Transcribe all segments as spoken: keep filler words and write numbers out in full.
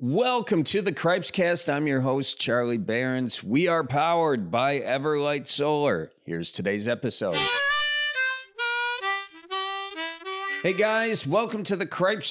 Welcome to the Cripescast. I'm your host, Charlie Behrens. We are powered by Everlight Solar. Here's today's episode. Hey guys, welcome to the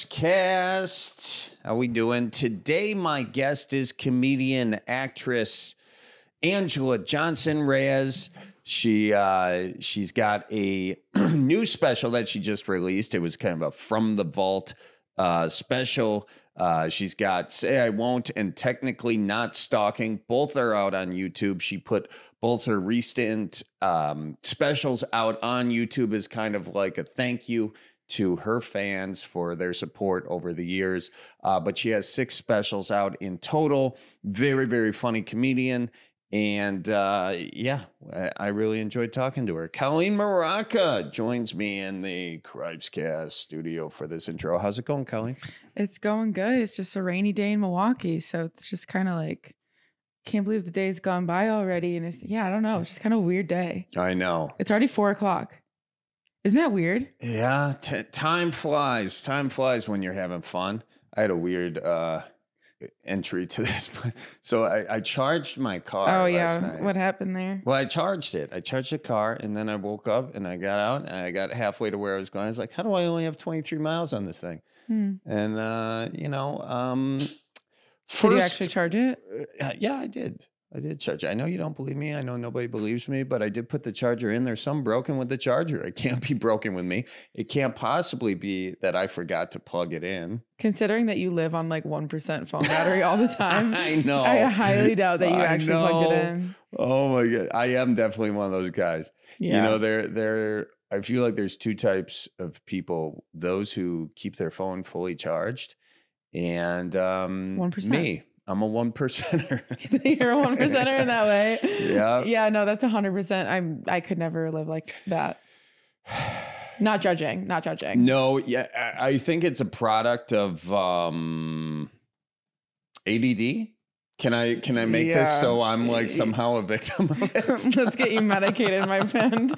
Cripescast. How we doing? Today, my guest is comedian, actress Angela Johnson Reyes. She uh, she's got a new special that she just released. It was kind of a From the Vault uh, special. Uh, she's got Say I Won't and Technically Not Stalking. Both are out on YouTube. She put both her recent um, specials out on YouTube as kind of like a thank you to her fans for their support over the years. Uh, but she has six specials out in total. Very, very funny comedian. And uh, yeah, I, I really enjoyed talking to her. Colleen Maraca joins me in the Cripescast studio for this intro. How's it going, Colleen? It's going good. It's just a rainy day in Milwaukee. So it's just kind of like, can't believe the day's gone by already. And it's, yeah, I don't know. It's just kind of a weird day. I know. It's already four o'clock. Isn't that weird? Yeah, t- time flies. Time flies when you're having fun. I had a weird uh, entry to this. So I, I charged my car Oh, last yeah. night. What happened there? Well, I charged it. I charged the car, and then I woke up, and I got out, and I got halfway to where I was going. I was like, how do I only have twenty-three miles on this thing? Hmm. And, uh, you know, um, first, Did you actually charge it? Uh, yeah, I did. I did charge it. I know you don't believe me. I know nobody believes me, but I did put the charger in. There's some broken with the charger. It can't be broken with me. It can't possibly be that I forgot to plug it in. Considering that you live on like one percent phone battery all the time. I know. I highly doubt that you I actually know. plugged it in. Oh my God. I am definitely one of those guys. Yeah. You know, they're, they're, I feel like there's two types of people, those who keep their phone fully charged and um, one percent. Me. I'm a one percenter. You're a one percenter in that way. Yeah. Yeah, no, that's a hundred percent. I'm I could never live like that. Not judging, not judging. No, yeah, I I think it's a product of um, A D D. Can I can I make Yeah. this so I'm like somehow a victim of it? Let's get you medicated, my friend.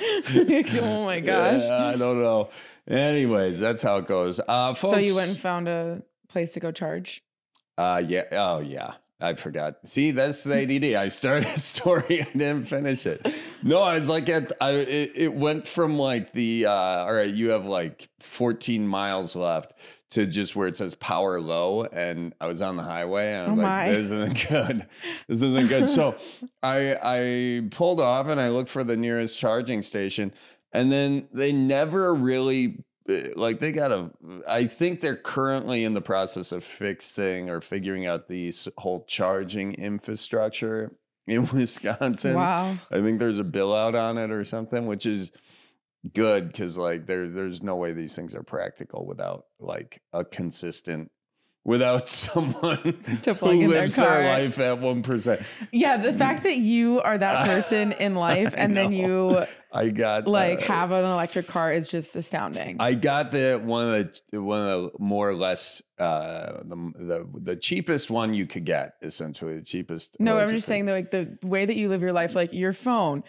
Oh my gosh. Yeah, I don't know. Anyways, that's how it goes. Uh, folks, So you went and found a place to go charge? Uh, yeah. Oh, yeah. I forgot. See, that's the A D D. I started a story. I didn't finish it. No, I was like, at, I, it, it went from like the, uh, all right, you have like fourteen miles left to just where it says power low. And I was on the highway and I was Oh like, my. this isn't good. This isn't good. So I, I pulled off and I looked for the nearest charging station. And then they never really, like they got a, I think they're currently in the process of fixing or figuring out the whole charging infrastructure in Wisconsin. Wow. I think there's a bill out on it or something, which is good because like there, there's no way these things are practical without like a consistent, without someone To plug who in their lives car. their life at one percent. Yeah, the fact that you are that person in life I and then know. you I got like uh, have an electric car is just astounding. I got the one of the one of the more or less uh, the the the cheapest one you could get, essentially the cheapest. no, I'm electric just saying that like the way that you live your life, like your phone,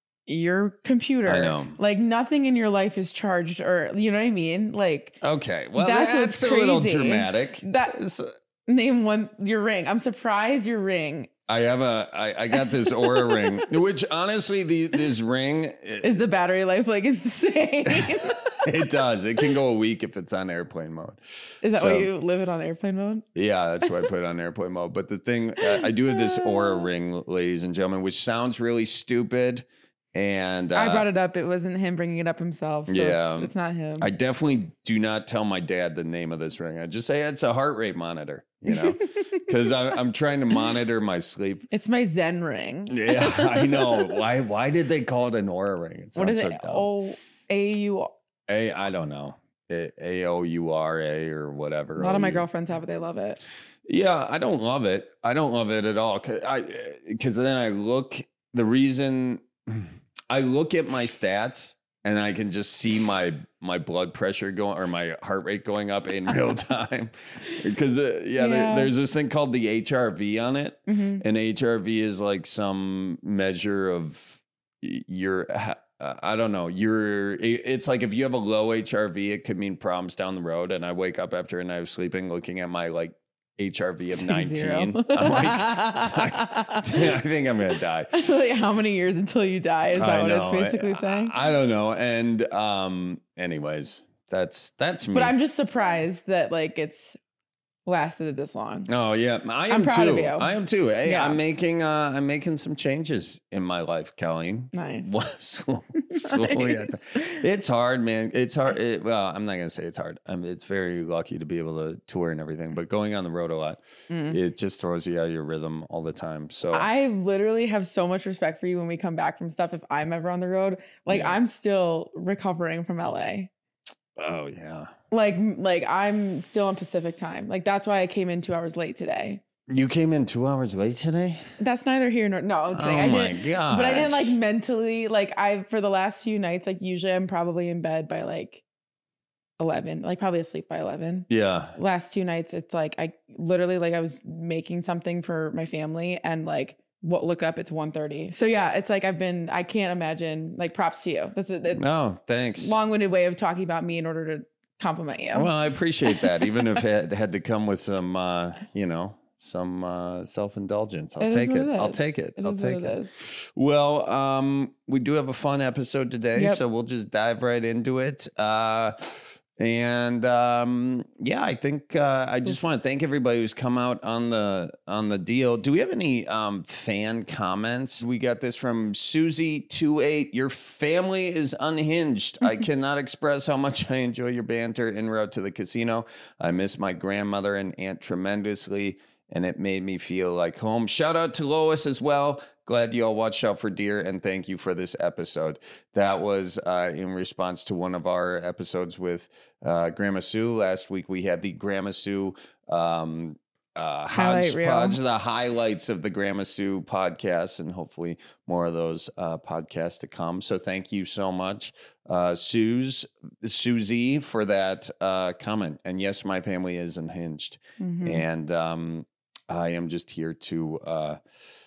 your computer, I know. like nothing in your life is charged, or you know what I mean? Like Okay, well That's that's, what's a little crazy. dramatic. That- It's- name one your ring. I'm surprised your ring I have a I, I got this Aura ring, which honestly the this ring it, is the battery life like insane. it does. It can go a week if it's on airplane mode. Is that So- why you live it on airplane mode? Yeah, that's why I put it on airplane mode. But the thing, uh, I do have this Aura ring, ladies and gentlemen, which sounds really stupid. And uh, I brought it up. It wasn't him bringing it up himself. So Yeah. it's, it's not him. I definitely do not tell my dad the name of this ring. I just say it's a heart rate monitor, you know, because I'm trying to monitor my sleep. It's my Zen ring. Yeah, I know. Why Why did they call it an Aura ring? It What sounds is so it? dumb. O A U. A, I don't know. A O U R A or whatever. A lot of my O U. girlfriends have it. They love it. Yeah, I don't love it. I don't love it at all. Cause I, because then I look, the reason I look at my stats and I can just see my my blood pressure going or my heart rate going up in real time. Because uh, yeah, Yeah. There, there's this thing called the H R V on it, Mhm. and H R V is like some measure of y- your. Uh, I don't know. You're. it- It's like if you have a low H R V, it could mean problems down the road. And I wake up after a night of sleeping, looking at my like H R V of Say nineteen. zero. I'm like, I think I'm gonna die. Like, how many years until you die? Is that I what know. it's basically I, saying? I don't know. And um, anyways, that's that's me. But I'm just surprised that like it's lasted this long. Oh yeah, I am I'm proud too. of you. I am too. Hey, Yeah. I'm making uh, I'm making some changes in my life, Kelly. Nice. Slowly, slowly. Nice. It's hard, man. It's hard. It, well, I'm not gonna say it's hard. I'm. It's very lucky to be able to tour and everything, but going on the road a lot, Mm. it just throws you out of your rhythm all the time. So I literally have so much respect for you when we come back from stuff. If I'm ever on the road, like Yeah. I'm still recovering from L A. oh yeah, Like, like I'm still on Pacific time. Like that's why I came in two hours late today. you came in two hours late today. That's neither here nor no. I'm Oh kidding. I my didn't, god! but I didn't like mentally. Like I for the last few nights, like usually I'm probably in bed by like eleven. Like probably asleep by eleven. Yeah. Last two nights, it's like I literally like I was making something for my family and like what look up it's one thirty. So yeah, it's like I've been I can't imagine like props to you. That's a, a No, thanks. long-winded way of talking about me in order to compliment you. Well, I appreciate that, even if it had to come with some, uh, you know, some uh, self-indulgence. I'll It is take what it. it I'll is. take it. It I'll is take what it. it is. Well, um, we do have a fun episode today, Yep. so we'll just dive right into it. Uh, and um, yeah, I think uh, I just want to thank everybody who's come out on the on the deal. Do we have any um, fan comments? We got this from Susie twenty-eight. Your family is unhinged. I cannot express how much I enjoy your banter en route to the casino. I miss my grandmother and aunt tremendously, and it made me feel like home. Shout out to Lois as well. Glad you all watched out for deer, and thank you for this episode. That was uh, in response to one of our episodes with uh, Grandma Sue. Last week we had the Grandma Sue um, uh, Highlight reel. hodgepodge, the highlights of the Grandma Sue podcast, and hopefully more of those uh, podcasts to come. So thank you so much, uh, Suze, Susie, for that uh, comment. And yes, my family is unhinged, Mhm. and um, I am just here to uh,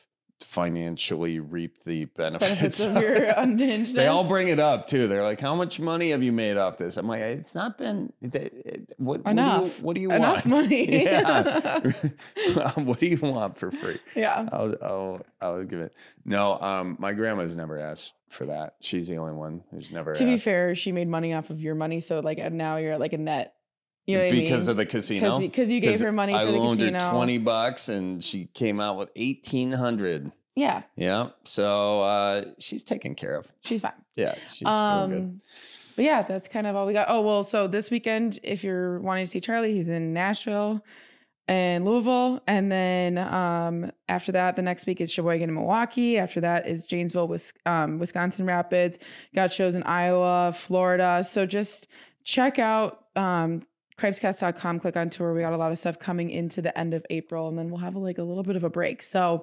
financially reap the benefits, Benefits of your unhingedness. They all bring it up too. They're like, "How much money have you made off this?" I'm like, "It's not been it, it, what Enough. What do you, what do you Enough want? money. Yeah. What do you want for free? Yeah. I'll I'll I'll give it. No, um, my grandma's never asked for that. She's the only one who's never To be asked. fair, she made money off of your money, so like now you're at like a net. You know what because I mean? of the casino. Because you gave her money I for the loaned casino. her twenty bucks, and she came out with eighteen hundred. Yeah, Yeah, so uh, she's taken care of. she's fine. Yeah, she's doing good. Um, but yeah, that's kind of all we got. Oh well, so this weekend, if you're wanting to see Charlie, he's in Nashville and Louisville, and then um, after that, the next week is Sheboygan and Milwaukee. After that is Janesville, Wis- um, Wisconsin Rapids. Got shows in Iowa, Florida. So just check out um, cripescast dot com. Click on tour. We got a lot of stuff coming into the end of April, and then we'll have a, like a little bit of a break. So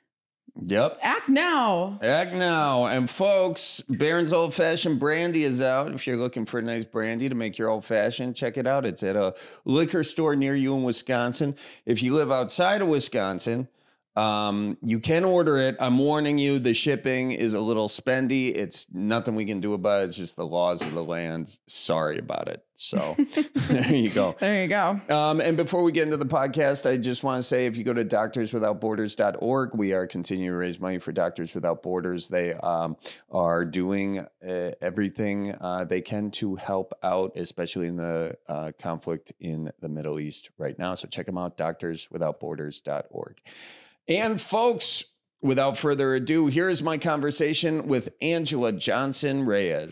Yep. act now. Act now. And folks, Barron's Old Fashioned Brandy is out. If you're looking for a nice brandy to make your old fashioned, check it out. It's at a liquor store near you in Wisconsin. If you live outside of Wisconsin, um, you can order it. I'm warning you, the shipping is a little spendy. It's nothing we can do about it. It's just the laws of the land. Sorry about it. So there you go. There you go. Um, and before we get into the podcast, I just want to say if you go to doctors without borders dot org, we are continuing to raise money for Doctors Without Borders. They um, are doing uh, everything uh, they can to help out, especially in the uh, conflict in the Middle East right now. So check them out, doctors without borders dot org. And folks, without further ado, here is my conversation with Angela Johnson Reyes.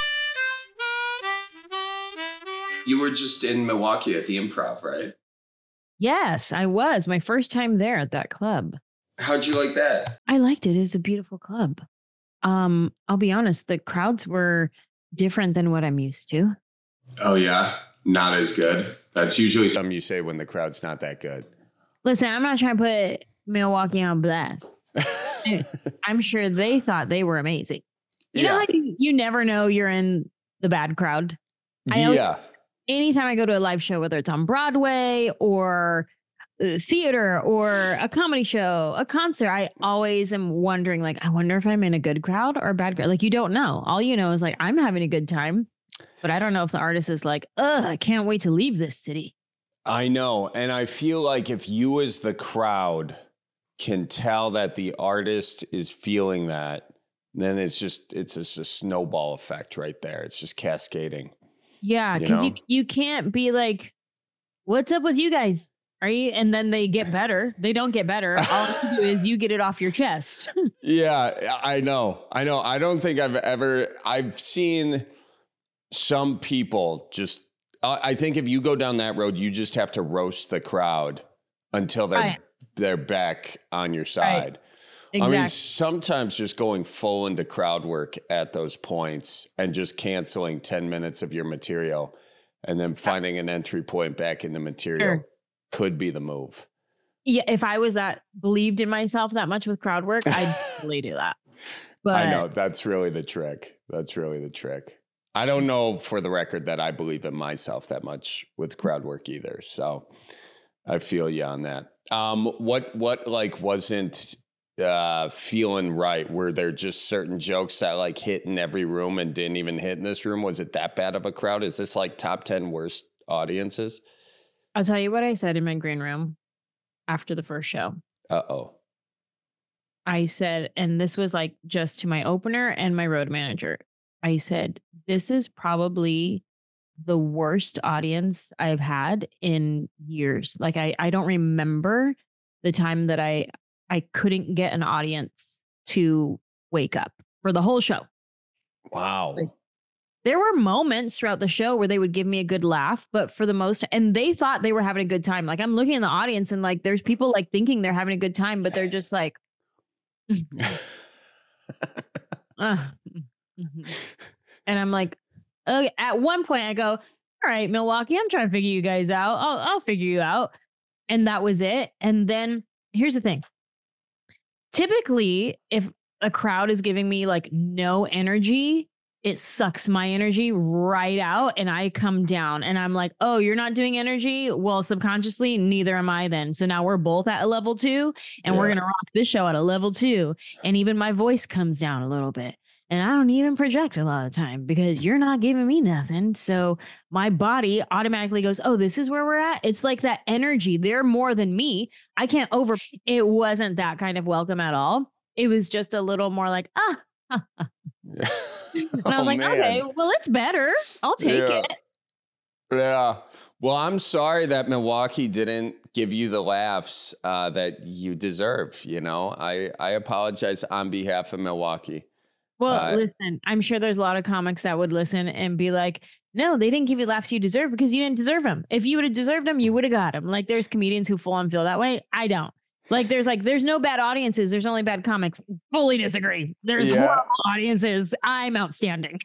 You were just in Milwaukee at the Improv, right? Yes, I was. My first time there at that club. How'd you like that? I liked it. It was a beautiful club. Um, I'll be honest, the crowds were different than what I'm used to. Oh, yeah? Not as good? That's usually something you say when the crowd's not that good. Listen, I'm not trying to put Milwaukee on blast. I'm sure they thought they were amazing. You Yeah. know how you, you never know you're in the bad crowd? I always- Yeah. Anytime I go to a live show, whether it's on Broadway or uh, theater or a comedy show, a concert, I always am wondering, like, I wonder if I'm in a good crowd or a bad crowd. Like, you don't know. All you know is like, I'm having a good time, but I don't know if the artist is like, ugh, I can't wait to leave this city. I know. And I feel like if you as the crowd can tell that the artist is feeling that, then it's just, it's just a snowball effect right there. It's just cascading. Yeah. You Cause know? you, you can't be like, what's up with you guys? Are you? And then they get better. They don't get better. All you do is you get it off your chest. Yeah, I know. I know. I don't think I've ever, I've seen some people just, I I think if you go down that road, you just have to roast the crowd until they're, Right. they're back on your side. Exactly. I mean, sometimes just going full into crowd work at those points and just canceling ten minutes of your material and then finding an entry point back in the material Sure. could be the move. Yeah. If I was that believed in myself that much with crowd work, I'd totally do that. But I know. That's really the trick. That's really the trick. I don't know for the record that I believe in myself that much with crowd work either. So I feel you on that. Um, what, what like wasn't uh, feeling right? Were there just certain jokes that like hit in every room and didn't even hit in this room? Was it that bad of a crowd? Is this like top ten worst audiences? I'll tell you what I said in my green room after the first show. Uh-oh. I said, and this was like just to my opener and my road manager. I said, this is probably the worst audience I've had in years. Like I, I don't remember the time that I, I couldn't get an audience to wake up for the whole show. Wow. Like, there were moments throughout the show where they would give me a good laugh, but for the most, and they thought they were having a good time. Like I'm looking in the audience and like, there's people like thinking they're having a good time, but they're just like, uh, mhm. And I'm like, okay. At one point I go, all right, Milwaukee, I'm trying to figure you guys out. I'll, I'll figure you out. And that was it. And then here's the thing. Typically, if a crowd is giving me like no energy, it sucks my energy right out and I come down and I'm like, oh, you're not doing energy? Well, subconsciously, neither am I then. So now we're both at a level two and Yeah. we're going to rock this show at a level two. And even my voice comes down a little bit. And I don't even project a lot of time because you're not giving me nothing. So my body automatically goes, oh, this is where we're at. It's like that energy. They're more than me. I can't over. It wasn't that kind of welcome at all. It was just a little more like, ah. ah, ah. And I was Oh, like, man. okay, well, it's better. I'll take Yeah. it. Yeah. Well, I'm sorry that Milwaukee didn't give you the laughs uh, that you deserve. You know, I, I apologize on behalf of Milwaukee. Well, Uh, listen, I'm sure there's a lot of comics that would listen and be like, no, they didn't give you laughs you deserve because you didn't deserve them. If you would have deserved them, you would have got them. Like there's comedians who full on feel that way. I don't. Like there's like, there's no bad audiences. There's only bad comics. Fully disagree. There's Yeah. horrible audiences. I'm outstanding.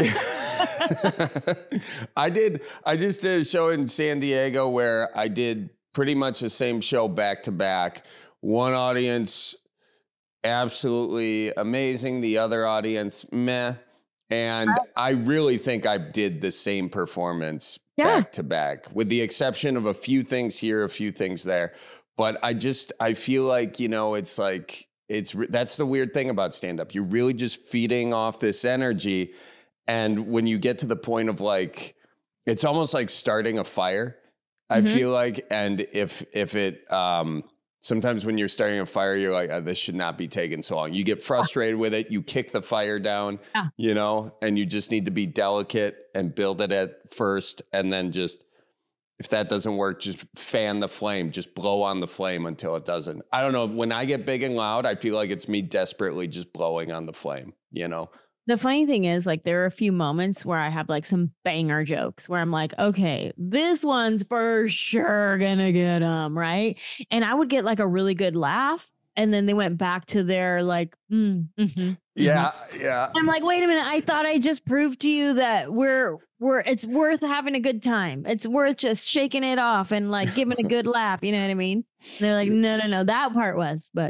I did. I just did a show in San Diego where I did pretty much the same show back to back. One audience, absolutely amazing. The other audience, meh. And I really think I did the same performance Yeah. back to back, with the exception of a few things here, a few things there. But I just, I feel like, you know, it's like, it's, re- that's the weird thing about stand up. You're really just feeding off this energy. And when you get to the point of like, it's almost like starting a fire, I Mhm. feel like. And if, if it, um, sometimes when you're starting a fire, you're like, oh, this should not be taking so long. You get frustrated with it. You kick the fire down, Yeah. you know, and you just need to be delicate and build it at first. And then just, if that doesn't work, just fan the flame, just blow on the flame until it doesn't. I don't know. When I get big and loud, I feel like it's me desperately just blowing on the flame, you know? The funny thing is, like, there are a few moments where I have like some banger jokes where I'm like, okay, this one's for sure gonna get them, right? And I would get like a really good laugh. And then they went back to their like, mm, mm-hmm, Yeah. Yeah. I'm like, wait a minute. I thought I just proved to you that we're we're it's worth having a good time. It's worth just shaking it off and like giving a good laugh. You know what I mean? They're like, no, no, no, that part was, but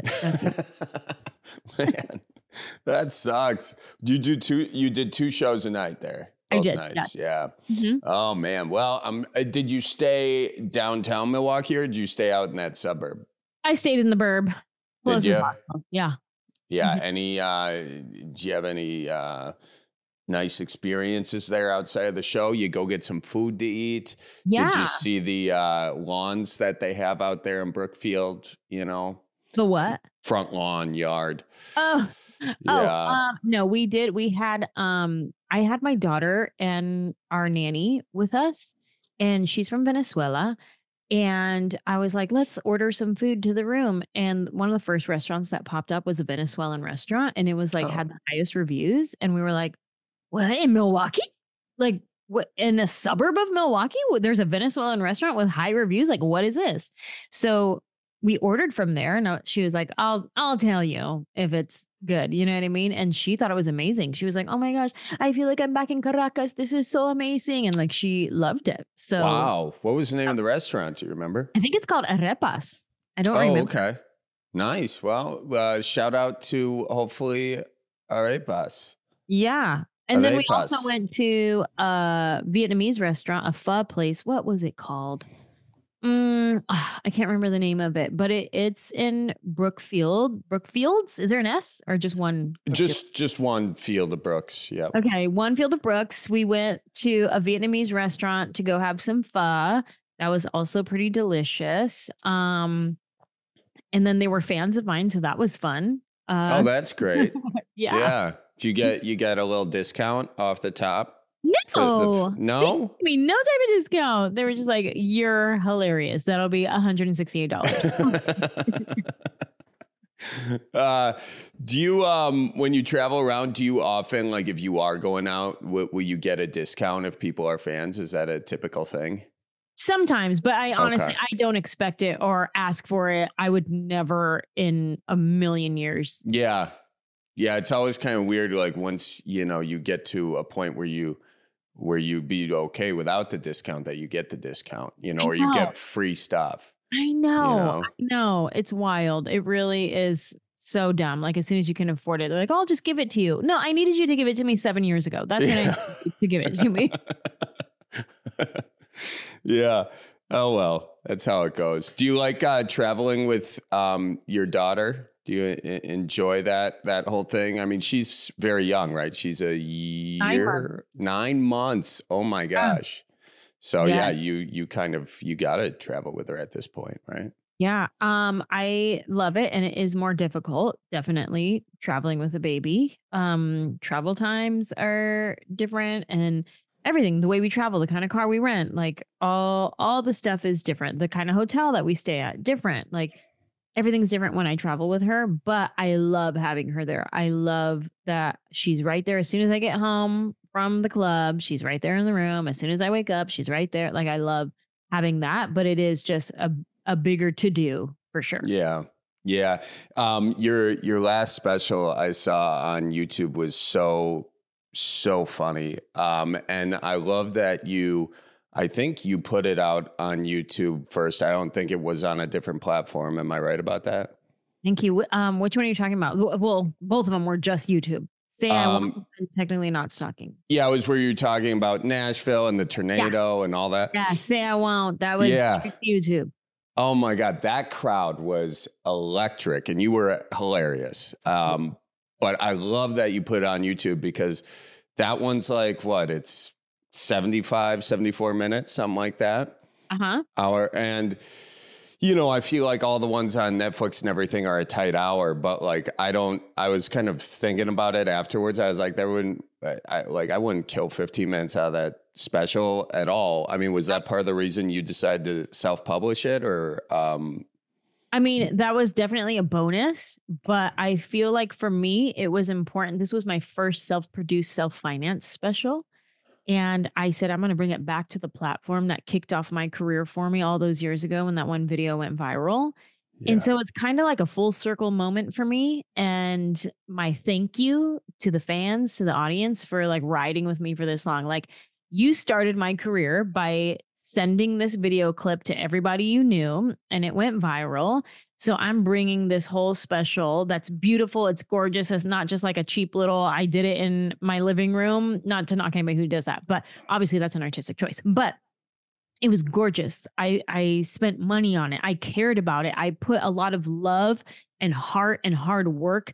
Man, that sucks. You do two. You did two shows a night there. I Both did, nights. Yeah. Mhm. Oh man. Well, um, uh, did you stay downtown Milwaukee or did you stay out in that suburb? I stayed in the burb. Close as you? possible. Yeah. Yeah. Mhm. Any? Uh, do you have any uh, nice experiences there outside of the show? You go get some food to eat. Yeah. Did you see the uh, lawns that they have out there in Brookfield? You know, The what? front lawn yard. Oh, Yeah. oh, um, no, we did. We had, um, I had my daughter and our nanny with us, and she's from Venezuela. And I was like, let's order some food to the room. And one of the first restaurants that popped up was a Venezuelan restaurant, and it was like Oh. had the highest reviews. And we were like, what, in Milwaukee? Like, what, in a suburb of Milwaukee? What, there's a Venezuelan restaurant with high reviews? Like, what is this? So we ordered from there, and I- she was like, I'll I'll tell you if it's good. You know what I mean? And she thought it was amazing. She was like, oh my gosh, I feel like I'm back in Caracas. This is so amazing. And like, she loved it. So Wow. What was the name of the restaurant? Do you remember? I think it's called Arepas. I don't Oh, remember. okay. Nice. Well, uh, shout out to hopefully Arepas. Yeah. And then we Arepas. also went to a Vietnamese restaurant, a pho place. What was it called? Mm, ah, I can't remember the name of it, but it, it's in Brookfield. Brookfields? Is there an S or just one? Brookfield? Just just one field of Brooks. Yep. Okay, one Field of Brooks. We went to a Vietnamese restaurant to go have some pho. That was also pretty delicious. Um, and then they were fans of mine, so that was fun. Uh, Oh, that's great. yeah. Yeah. Do you get you get a little discount off the top? for the- No, no. I mean, no type of discount. They were just like, "You're hilarious. That'll be one hundred and sixty-eight dollars." uh, do you um when you travel around, do you often, like, if you are going out, w- will you get a discount if people are fans? Is that a typical thing? Sometimes, but I honestly, Okay. I don't expect it or ask for it. I would never in a million years. Yeah. Yeah, it's always kind of weird, like, once, you know, you get to a point where you where you be okay without the discount, that you get the discount, you know, I or you know. get free stuff. I know, know? I know. It's wild. It really is so dumb. Like, as soon as you can afford it, they're like, "I'll just give it to you." No, I needed you to give it to me seven years ago. That's when I needed you to give it to me. Yeah. Oh, well, that's how it goes. Do you like uh, traveling with um, your daughter? Do you I- enjoy that that whole thing? I mean, she's very young, right? She's a year, nine months. Oh my gosh. So yeah, Yeah. you you kind of you got to travel with her at this point, right? Yeah. Um, I love it. And it is more difficult, definitely, traveling with a baby. Um, travel times are different, and everything, the way we travel, the kind of car we rent, like all all the stuff is different. The kind of hotel that we stay at, different. Like everything's different when I travel with her, but I love having her there. I love that she's right there. As soon as I get home from the club, she's right there in the room. As soon as I wake up, she's right there. Like, I love having that, but it is just a, a bigger to do for sure. Yeah. Yeah. Um, your your last special I saw on YouTube was so so funny. Um, and I love that you I think you put it out on YouTube first. I don't think it was on a different platform. Am I right about that? Thank you. Wh- Um, which one are you talking about? W- Well, both of them were just YouTube. Say I Um, won't, and technically not stalking. Yeah, it was where you were talking about Nashville and the tornado and all that. Yeah, say I won't. That was Yeah. straight to YouTube. Oh my God, that crowd was electric, and you were hilarious. Um, but I love that you put it on YouTube, because that one's like, what, it's seventy-five, seventy-four minutes, something like that. Uh huh. Hour. And, you know, I feel like all the ones on Netflix and everything are a tight hour, but like, I don't, I was kind of thinking about it afterwards. I was like, that wouldn't, I, I like, I wouldn't kill fifteen minutes out of that special at all. I mean, was that part of the reason you decided to self-publish it, or, um, I mean, that was definitely a bonus, but I feel like for me, it was important. This was my first self-produced, self-financed special. And I said, I'm going to bring it back to the platform that kicked off my career for me all those years ago when that one video went viral. yeah. And so it's kind of like a full circle moment for me. And my thank you to the fans, to the audience for like riding with me for this long. Like, you started my career by sending this video clip to everybody you knew, and it went viral. So I'm bringing this whole special that's beautiful. It's gorgeous. It's not just like a cheap little, I did it in my living room, not to knock anybody who does that, but obviously that's an artistic choice. But it was gorgeous. I, I spent money on it. I cared about it. I put a lot of love and heart and hard work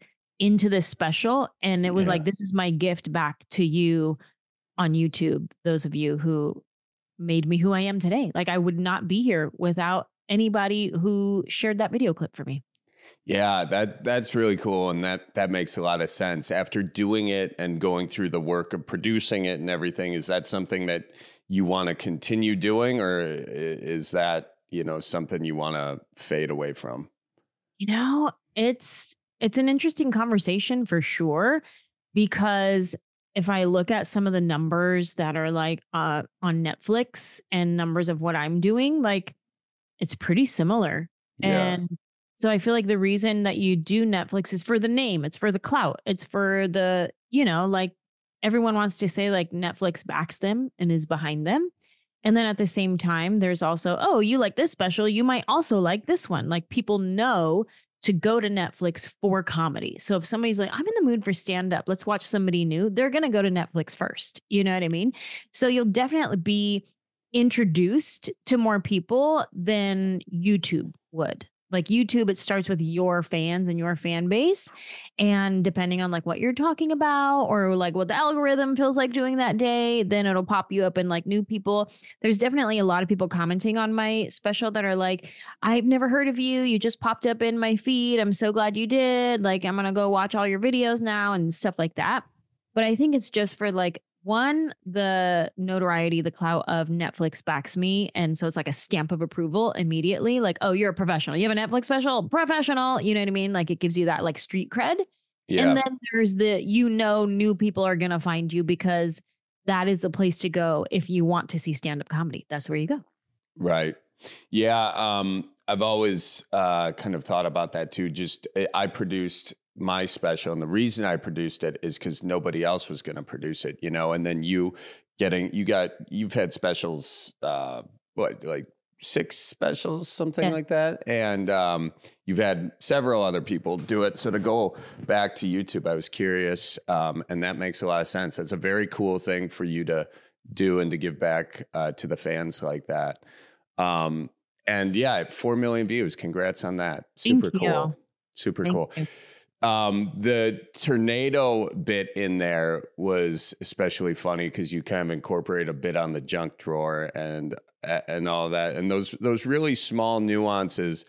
into this special. And it was Yeah. like, this is my gift back to you on YouTube. Those of you who made me who I am today. Like I would not be here without anybody who shared that video clip for me. Yeah, that that's really cool, and that that makes a lot of sense. After doing it and going through the work of producing it and everything, is that something that you want to continue doing, or i- is that, you know, something you want to fade away from? You know, it's it's an interesting conversation for sure, because if I look at some of the numbers that are like uh on Netflix and numbers of what I'm doing, like it's pretty similar. Yeah, And so I feel like the reason that you do Netflix is for the name, it's for the clout, it's for the, you know, like everyone wants to say like Netflix backs them and is behind them. And then at the same time, there's also, oh, you like this special, you might also like this one. Like people know to go to Netflix for comedy. So if somebody's like, I'm in the mood for stand up, let's watch somebody new, they're going to go to Netflix first. You know what I mean? So you'll definitely be introduced to more people than YouTube would. Like YouTube, it starts with your fans and your fan base. And depending on like what you're talking about or like what the algorithm feels like doing that day, then it'll pop you up in like new people. There's definitely a lot of people commenting on my special that are like, I've never heard of you. You just popped up in my feed. I'm so glad you did. Like, I'm going to go watch all your videos now and stuff like that. But I think it's just for like, one, the notoriety, the clout of Netflix backs me. And so it's like a stamp of approval immediately. Like, oh, you're a professional. You have a Netflix special? Professional. You know what I mean? Like it gives you that like street cred. yeah, And then there's the, you know, new people are going to find you because that is the place to go if you want to see stand-up comedy. That's where you go. right. Yeah, um, I've always uh, kind of thought about that too. Just I I produced my special, and the reason I produced it is because nobody else was going to produce it, you know. And then you getting, you got, you've had specials, uh, what, like six specials, something Yeah. like that, and um, you've had several other people do it. So to go back to YouTube, I was curious, um, and that makes a lot of sense. That's a very cool thing for you to do and to give back uh, to the fans like that. Um, and yeah, four million views. Congrats on that. Super Thank cool. you. Super Thank cool. you. Um, the tornado bit in there was especially funny because you kind of incorporate a bit on the junk drawer and and all that, and those those really small nuances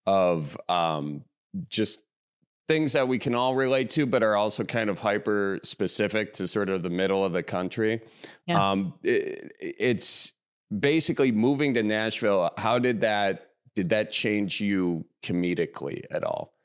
of um, just things that we can all relate to, but are also kind of hyper specific to sort of the middle of the country. Yeah. Um, it, it's basically moving to Nashville. How did that did that change you comedically at all?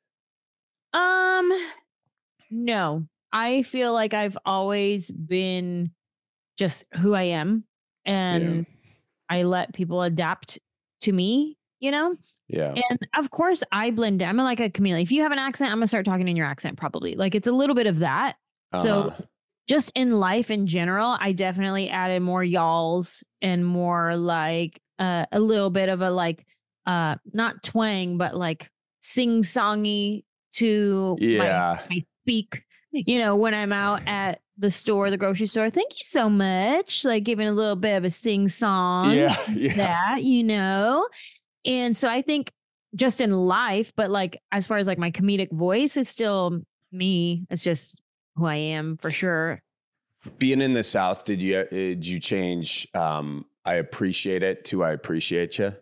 Um, no, I feel like I've always been just who I am, and I let people adapt to me, you know? Yeah. And of course I blend in. I'm like a chameleon. If you have an accent, I'm gonna start talking in your accent probably. Like it's a little bit of that. So Uh-huh. just in life in general, I definitely added more y'alls and more like uh, a little bit of a like uh not twang, but like sing-songy to my, Yeah. my speak, you know, when I'm out at the store, the grocery store. Thank you so much. Like giving a little bit of a sing-song. Yeah. Yeah. That, you know. And so I think just in life, but like as far as like my comedic voice, it's still me. It's just who I am for sure. Being in the South, did you uh, did you change? Um, I appreciate it to I appreciate you.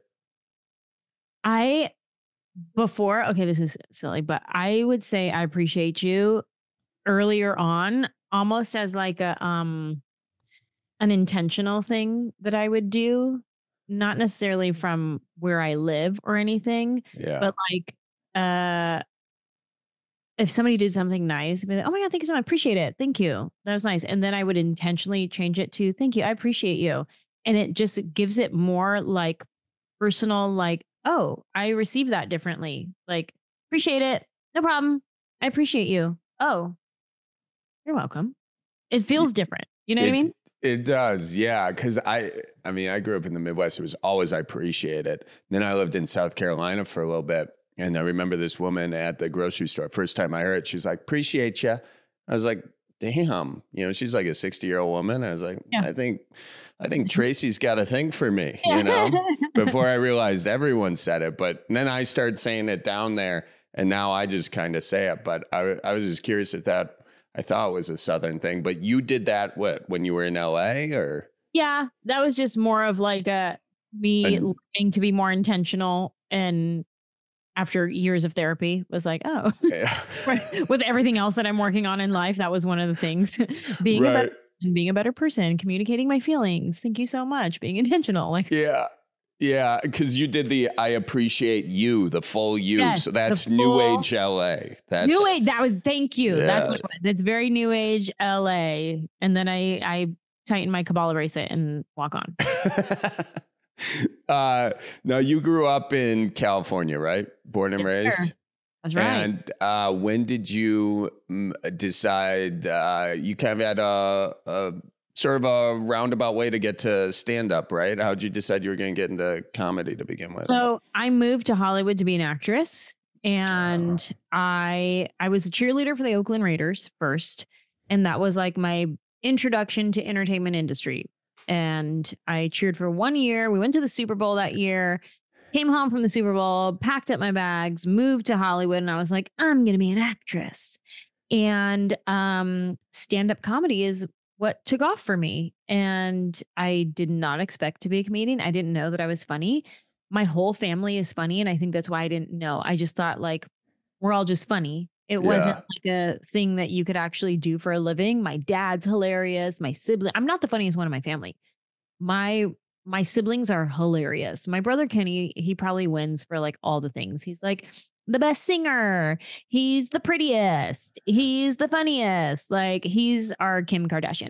I before, okay, this is silly, but I would say I appreciate you earlier on, almost as like a um an intentional thing that I would do, not necessarily from where I live or anything, Yeah. but like uh if somebody did something nice, I'd be like, oh my God, thank you so much. I appreciate it. Thank you. That was nice. And then I would intentionally change it to thank you. I appreciate you. And it just gives it more like personal, like, oh, I received that differently. Like, appreciate it. No problem. I appreciate you. Oh, you're welcome. It feels different. You know what I It- mean? It does, yeah. Because I, I mean, I grew up in the Midwest. It was always I appreciate it. Then I lived in South Carolina for a little bit, and I remember this woman at the grocery store. First time I heard it, she's like, "Appreciate you." I was like, "Damn," you know. She's like a sixty year old woman. I was like, Yeah. "I think, I think Tracy's got a thing for me," you know. Before I realized everyone said it, but then I started saying it down there. And now I just kind of say it, but I, I was just curious if that, I thought it was a Southern thing, but you did that, what, when you were in L A or? Yeah, that was just more of like a me And- learning to be more intentional. And after years of therapy was like, oh, Yeah. with everything else that I'm working on in life, that was one of the things. being a Right. better and being a better person, communicating my feelings. Thank you so much. Being intentional. Like, Yeah. Yeah. Because you did the I appreciate you, the full you. Yes, so the that's New full- Age L A. That's new age. That was, thank you. That's Yeah. what it was. It's very new age L A. And then I, I tighten my Kabbalah bracelet and walk on. uh, now you grew up in California, right? Born and Yes, raised. sir. That's right. And uh, when did you mm, decide uh, you kind of had a, a sort of a roundabout way to get to stand up, right? How'd you decide you were going to get into comedy to begin with? So I moved to Hollywood to be an actress, and I I was a cheerleader for the Oakland Raiders first, and that was like my introduction to entertainment industry. And I cheered for one year. We went to the Super Bowl that year. Came home from the Super Bowl, packed up my bags, moved to Hollywood, and I was like, I'm going to be an actress. And um, stand-up comedy is what took off for me. And I did not expect to be a comedian. I didn't know that I was funny. My whole family is funny, and I think that's why I didn't know. I just thought like, we're all just funny. It wasn't like a thing that you could actually do for a living. My dad's hilarious. My sibling, I'm not the funniest one in my family. My My siblings are hilarious. My brother Kenny, he probably wins for like all the things. He's like the best singer. He's the prettiest. He's the funniest. Like he's our Kim Kardashian.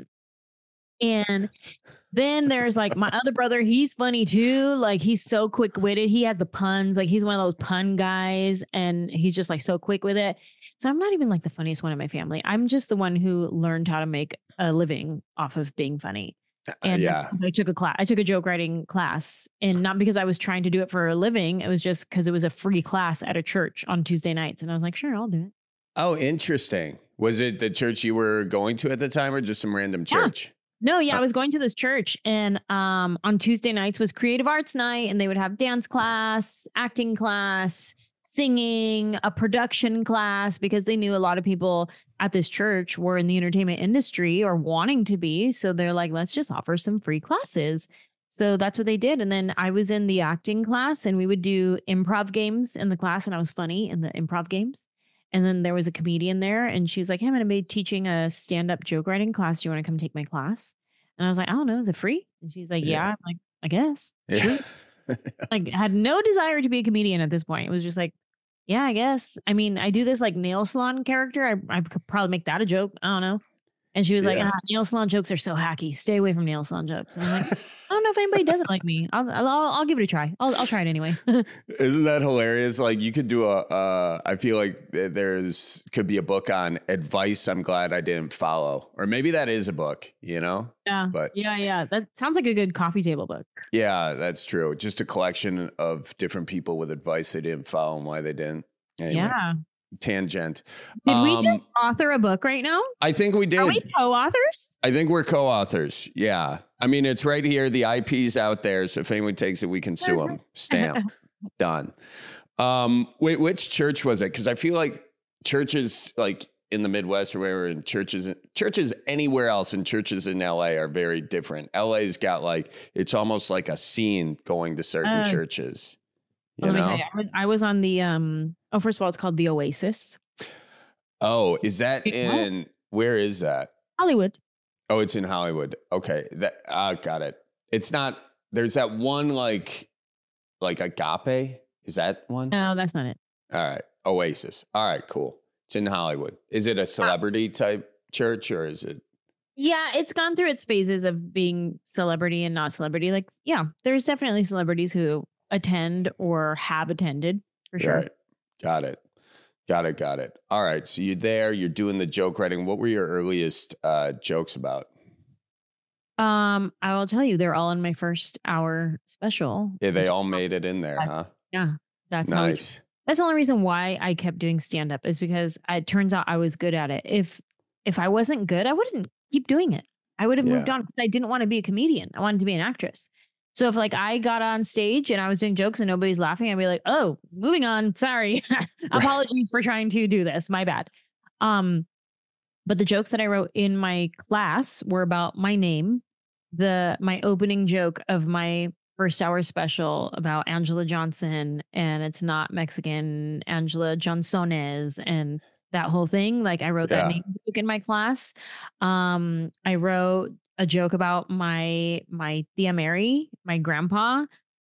And then there's like my other brother. He's funny too. Like he's so quick witted. He has the puns. Like he's one of those pun guys, and he's just like so quick with it. So I'm not even like the funniest one in my family. I'm just the one who learned how to make a living off of being funny. And yeah. I took a class. I took a joke writing class, and not because I was trying to do it for a living. It was just because it was a free class at a church on Tuesday nights, and I was like, "Sure, I'll do it." Oh, interesting. Was it the church you were going to at the time, or just some random Yeah. church? No, yeah, Uh, I was going to this church, and um, on Tuesday nights was creative arts night, and they would have dance class, acting class, singing, a production class, because they knew a lot of people at this church were in the entertainment industry or wanting to be. So they're like, let's just offer some free classes. So that's what they did. And then I was in the acting class, and we would do improv games in the class, and I was funny in the improv games. And then there was a comedian there, and she's like, hey, I'm going to be teaching a stand-up joke writing class. Do you want to come take my class? And I was like, I don't know. Is it free? And she's like, yeah. Yeah. I'm like, I guess. Yeah. Like had no desire to be a comedian at this point. It was just like, yeah, I guess. I mean, I do this like nail salon character. I, I could probably make that a joke. I don't know. And she was like, Yeah. ah, nail salon jokes are so hacky. Stay away from nail salon jokes. And I'm like, I don't know if anybody doesn't like me. I'll, I'll, I'll give it a try. I'll, I'll try it anyway. Isn't that hilarious? Like you could do a, uh, I feel like th- there's could be a book on advice I'm glad I didn't follow. Or maybe that is a book, you know? Yeah. But Yeah. Yeah. That sounds like a good coffee table book. yeah, that's true. Just a collection of different people with advice they didn't follow and why they didn't. Anyway, Yeah. tangent. Did we Um, just author a book right now? I think we did. Are we co-authors? I think we're co-authors. Yeah. I mean, it's right here. The I P's out there. So if anyone takes it, we can sue them. Stamp. Done. Um, wait, which church was it? Because I feel like churches like in the Midwest or wherever, and churches, churches anywhere else and churches in L A are very different. L A's got like, it's almost like a scene going to certain Uh, churches. You Let me know? tell you, I was, I was on the, um, oh, first of all, it's called the Oasis. Oh, is that Wait, what? in, where is that? Hollywood. Oh, it's in Hollywood. Okay. That, uh, got it. It's not, there's that one like, like Agape. Is that one? No, that's not it. All right. Oasis. All right, cool. It's in Hollywood. Is it a celebrity type church or is it? Yeah, it's gone through its phases of being celebrity and not celebrity. Like, yeah, there's definitely celebrities who attend or have attended for sure. Right. Got it. Got it. Got it. All right. So you're there, you're doing the joke writing. What were your earliest uh, jokes about? Um, I will tell you, they're all in my first hour special. Yeah, they all made it in there, huh? Yeah, that's how we- Nice. that's the only reason why I kept doing stand up is because it turns out I was good at it. If if I wasn't good, I wouldn't keep doing it. I would have moved Yeah. on because I didn't want to be a comedian. I wanted to be an actress. So if like I got on stage and I was doing jokes and nobody's laughing, I'd be like, oh, moving on. Sorry. Apologies for trying to do this. My bad. Um, but the jokes that I wrote in my class were about my name, the my opening joke of my first hour special about Angela Johnson, and it's not Mexican, Angela Johnsones, and that whole thing. Like I wrote Yeah. that name joke in my class. Um, I wrote a joke about my my Tia Mary, my grandpa.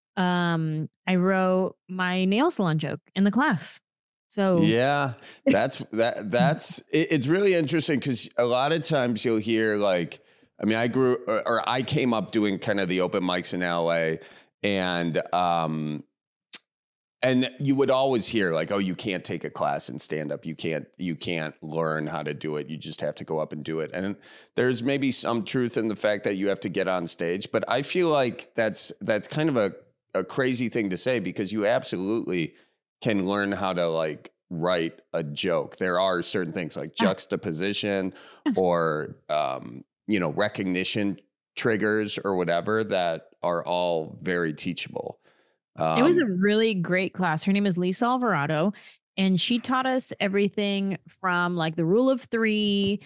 Um, I wrote my nail salon joke in the class. So Yeah, that's that that's it, it's really interesting because a lot of times you'll hear like, I mean, I grew or, or I came up doing kind of the open mics in L A, and um and you would always hear like, oh, you can't take a class in stand up. You can't you can't learn how to do it. You just have to go up and do it. And there's maybe some truth in the fact that you have to get on stage, but I feel like that's that's kind of a a crazy thing to say because you absolutely can learn how to like write a joke. There are certain things like juxtaposition or, um, you know, recognition triggers or whatever that are all very teachable. Um, it was a really great class. Her name is Lisa Alvarado, and she taught us everything from like the rule of three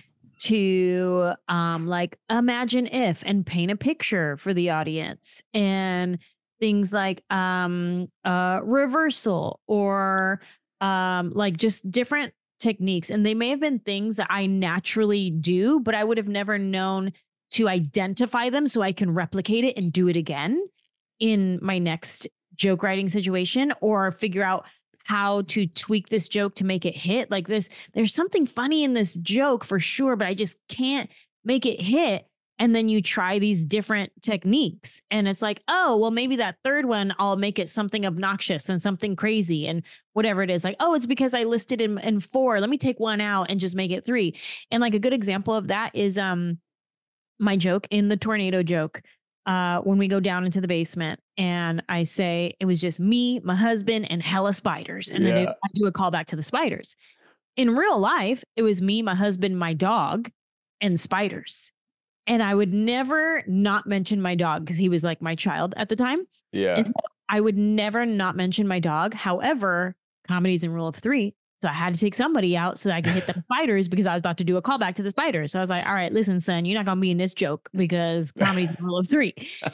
to um, like imagine if and paint a picture for the audience and things like um, uh, reversal or um, like just different techniques. And they may have been things that I naturally do, but I would have never known to identify them so I can replicate it and do it again in my next joke writing situation or figure out how to tweak this joke to make it hit. Like this, there's something funny in this joke for sure, but I just can't make it hit. And then you try these different techniques and it's like, oh, well, maybe that third one, I'll make it something obnoxious and something crazy and whatever it is. Like, oh, it's because I listed in, in four. Let me take one out and just make it three. And like a good example of that is um my joke in the tornado joke. Uh, when we go down into the basement and I say it was just me, my husband, and hella spiders. And Yeah. then I do a callback to the spiders. In real life, it was me, my husband, my dog, and spiders. And I would never not mention my dog because he was like my child at the time. yeah. And so I would never not mention my dog. However, comedy's in rule of three. So I had to take somebody out so that I could hit the spiders because I was about to do a callback to the spiders. So I was like, all right, listen, son, you're not going to be in this joke because comedy's in rule of three.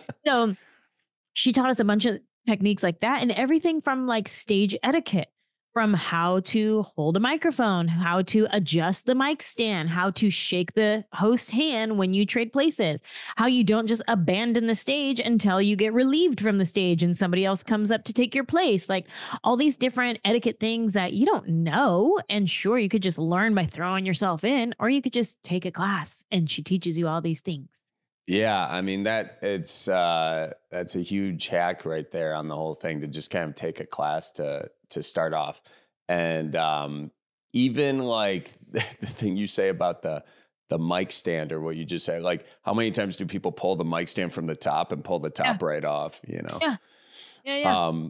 So she taught us a bunch of techniques like that and everything from like stage etiquette, from how to hold a microphone, how to adjust the mic stand, how to shake the host's hand when you trade places, how you don't just abandon the stage until you get relieved from the stage and somebody else comes up to take your place. Like all these different etiquette things that you don't know. And sure, you could just learn by throwing yourself in, or you could just take a class and she teaches you all these things. Yeah, I mean that it's uh, that's a huge hack right there on the whole thing to just kind of take a class to to start off, and um, even like the thing you say about the the mic stand or what you just said, like how many times do people pull the mic stand from the top and pull the top Yeah. right off? You know, Yeah, yeah, yeah. Um,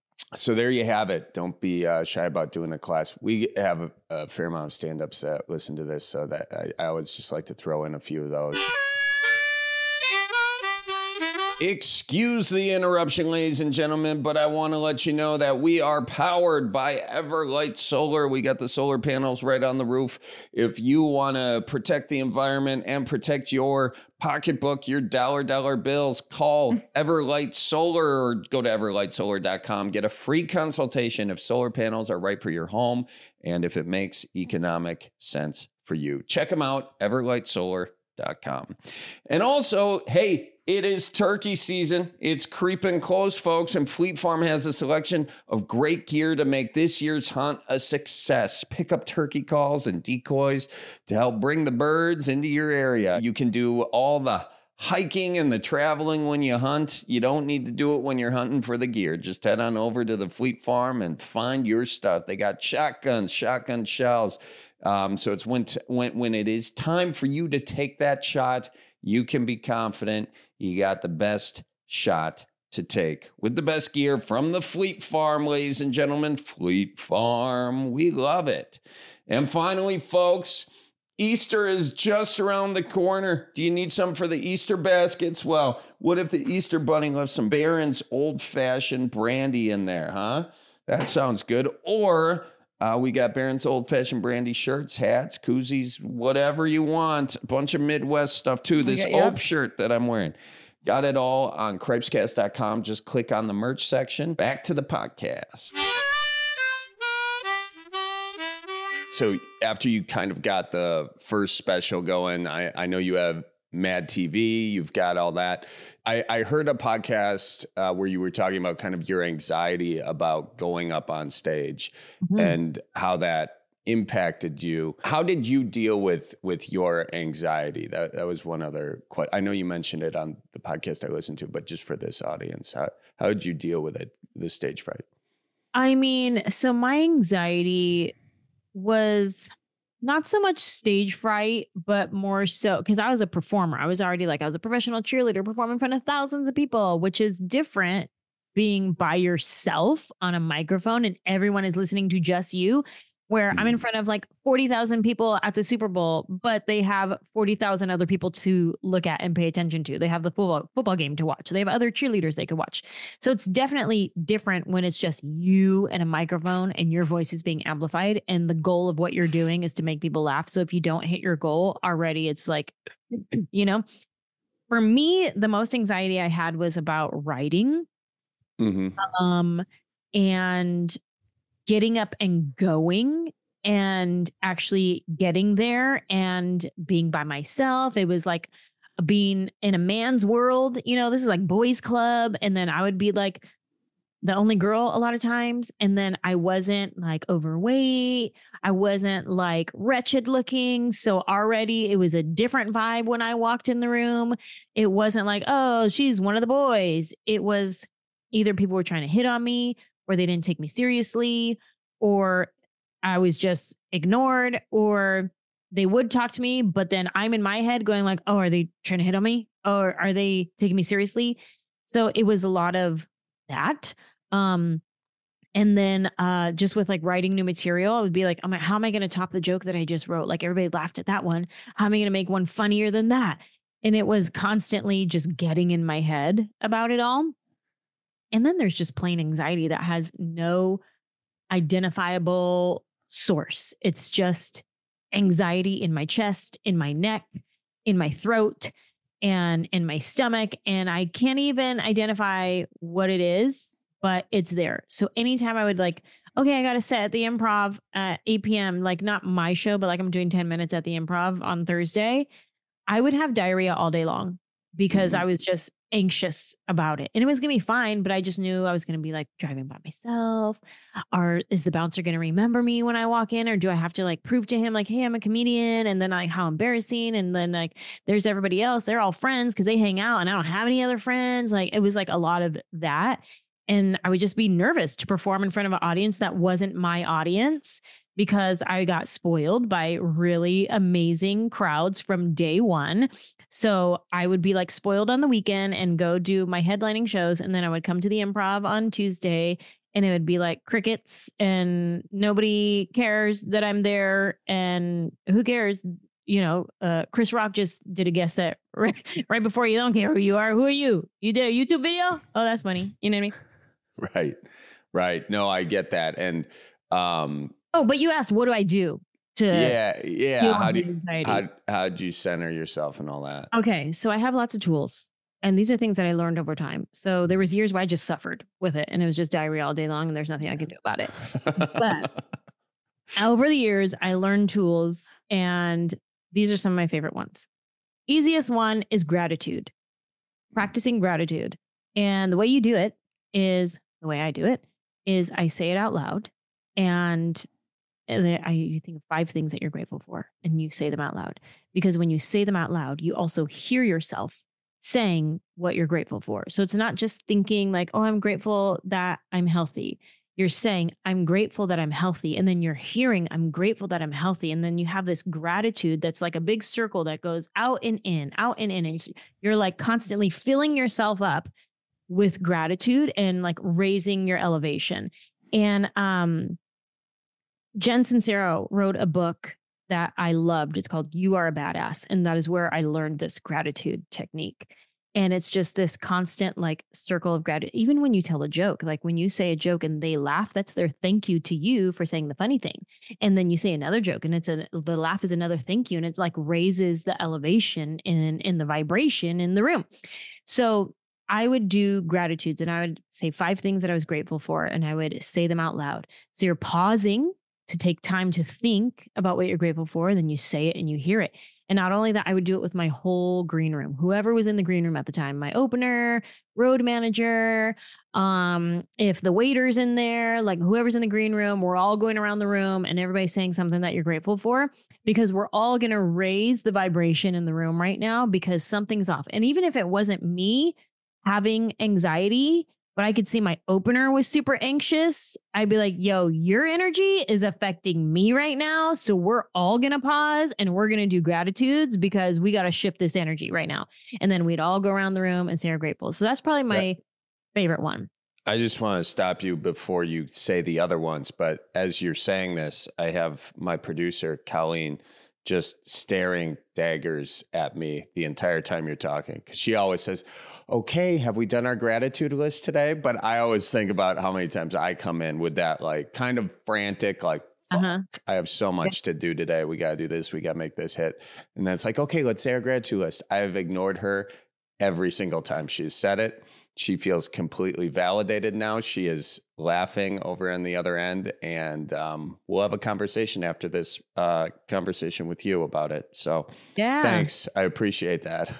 so there you have it. Don't be uh, shy about doing a class. We have a, a fair amount of stand-ups that listen to this, so that I, I always just like to throw in a few of those. Excuse the interruption, ladies and gentlemen, but I want to let you know that we are powered by Everlight Solar. We got the solar panels right on the roof. If you want to protect the environment and protect your pocketbook, your dollar dollar bills, call Everlight Solar or go to everlight solar dot com. Get a free consultation if solar panels are right for your home and if it makes economic sense for you. Check them out, everlight solar dot com. And also, hey, it is turkey season. It's creeping close, folks, and Fleet Farm has a selection of great gear to make this year's hunt a success. Pick up turkey calls and decoys to help bring the birds into your area. You can do all the hiking and the traveling when you hunt. You don't need to do it when you're hunting for the gear. Just head on over to the Fleet Farm and find your stuff. They got shotguns, shotgun shells. Um, so it's when, t- when when it is time for you to take that shot, you can be confident you got the best shot to take with the best gear from the Fleet Farm, ladies and gentlemen. Fleet Farm, we love it. And finally, folks, Easter is just around the corner. Do you need some for the Easter baskets? Well, what if the Easter bunny left some Barron's Old Fashioned brandy in there, huh? That sounds good. Or uh, we got Barron's Old Fashioned brandy shirts, hats, koozies, whatever you want. A bunch of Midwest stuff too. This Okay, yep. Ope shirt that I'm wearing. Got it all on cripescast dot com. Just click on the merch section. Back to the podcast. So after you kind of got the first special going, I, I know you have Mad T V, you've got all that. I, I heard a podcast uh, where you were talking about kind of your anxiety about going up on stage mm-hmm. and how that impacted you. How did you deal with with your anxiety? That that was one other question. I know you mentioned it on the podcast I listened to, but just for this audience, how how did you deal with it, the stage fright? I mean, so my anxiety was not so much stage fright, but more so because I was a performer. I was already like, I was a professional cheerleader performing in front of thousands of people, which is different being by yourself on a microphone and everyone is listening to just you. Where I'm in front of like forty thousand people at the Super Bowl, but they have forty thousand other people to look at and pay attention to. They have the football football game to watch. They have other cheerleaders they could watch. So it's definitely different when it's just you and a microphone and your voice is being amplified. And the goal of what you're doing is to make people laugh. So if you don't hit your goal already, it's like, you know, for me, the most anxiety I had was about writing. Mm-hmm. Um, and getting up and going and actually getting there and being by myself. It was like being in a man's world, you know, this is like boys club. And then I would be like the only girl a lot of times. And then I wasn't like overweight. I wasn't like wretched looking. So already it was a different vibe when I walked in the room. It wasn't like, oh, she's one of the boys. It was either people were trying to hit on me, or they didn't take me seriously, or I was just ignored, or they would talk to me, but then I'm in my head going like, oh, are they trying to hit on me? Or are they taking me seriously? So it was a lot of that. Um, and then uh, just with like writing new material, I would be like, oh my, how am I going to top the joke that I just wrote? Like everybody laughed at that one. How am I going to make one funnier than that? And it was constantly just getting in my head about it all. And then there's just plain anxiety that has no identifiable source. It's just anxiety in my chest, in my neck, in my throat, and in my stomach. And I can't even identify what it is, but it's there. So anytime I would like, okay, I got to set at the Improv at eight p.m., like not my show, but like I'm doing ten minutes at the Improv on Thursday, I would have diarrhea all day long because mm-hmm. I was just anxious about it. And it was going to be fine, but I just knew I was going to be like driving by myself. Or is the bouncer going to remember me when I walk in? Or do I have to like prove to him like, hey, I'm a comedian? And then like, how embarrassing. And then like, there's everybody else. They're all friends because they hang out and I don't have any other friends. Like it was like a lot of that. And I would just be nervous to perform in front of an audience that wasn't my audience because I got spoiled by really amazing crowds from day one. So I would be like spoiled on the weekend and go do my headlining shows. And then I would come to the Improv on Tuesday and it would be like crickets and nobody cares that I'm there. And who cares? You know, uh, Chris Rock just did a guest set right, right before you. Don't care who you are. Who are you? You did a YouTube video? Oh, that's funny. You know what I mean? Right. Right. No, I get that. And, um, oh, but you asked, what do I do? To yeah, yeah. How do you, how how'd you center yourself and all that? Okay, so I have lots of tools, and these are things that I learned over time. So there was years where I just suffered with it, and it was just diarrhea all day long, and there's nothing I could do about it. But over the years, I learned tools, and these are some of my favorite ones. Easiest one is gratitude. Practicing gratitude, and the way you do it is the way I do it is I say it out loud, and I, you think of five things that you're grateful for and you say them out loud, because when you say them out loud, you also hear yourself saying what you're grateful for. So it's not just thinking like, oh, I'm grateful that I'm healthy. You're saying, I'm grateful that I'm healthy. And then you're hearing, I'm grateful that I'm healthy. And then you have this gratitude that's like a big circle that goes out and in, out and in. And you're like constantly filling yourself up with gratitude and like raising your elevation. And, um, Jen Sincero wrote a book that I loved. It's called You Are a Badass. And that is where I learned this gratitude technique. And it's just this constant like circle of gratitude. Even when you tell a joke, like when you say a joke and they laugh, that's their thank you to you for saying the funny thing. And then you say another joke and it's a, the laugh is another thank you. And it like raises the elevation in, in the vibration in the room. So I would do gratitudes and I would say five things that I was grateful for and I would say them out loud. So you're pausing to take time to think about what you're grateful for. Then you say it and you hear it. And not only that, I would do it with my whole green room, whoever was in the green room at the time, my opener, road manager, um, if the waiter's in there, like whoever's in the green room, we're all going around the room and everybody's saying something that you're grateful for, because we're all going to raise the vibration in the room right now because something's off. And even if it wasn't me having anxiety, but I could see my opener was super anxious, I'd be like, yo, your energy is affecting me right now. So we're all going to pause and we're going to do gratitudes because we got to shift this energy right now. And then we'd all go around the room and say our grateful. So that's probably my yeah. favorite one. I just want to stop you before you say the other ones. But as you're saying this, I have my producer, Colleen, just staring daggers at me the entire time you're talking. Because she always says, okay, have we done our gratitude list today? But I always think about how many times I come in with that like kind of frantic, like, fuck, uh-huh. I have so much to do today. We got to do this. We got to make this hit. And then it's like, okay, let's say our gratitude list. I have ignored her every single time she's said it. She feels completely validated now. She is laughing over on the other end. And um, we'll have a conversation after this uh, conversation with you about it. So yeah, thanks. I appreciate that.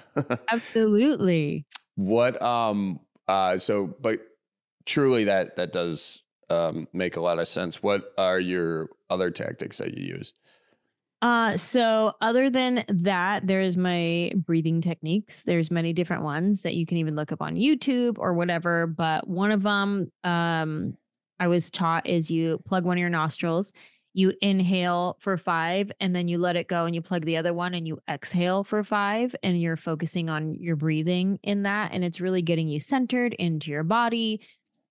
Absolutely. What, um, uh, so, but truly that, that does um, make a lot of sense. What are your other tactics that you use? Uh, so other than that, there's my breathing techniques. There's many different ones that you can even look up on YouTube or whatever. But one of them, um, I was taught is you plug one of your nostrils, you inhale for five, and then you let it go and you plug the other one and you exhale for five, and you're focusing on your breathing in that. And it's really getting you centered into your body.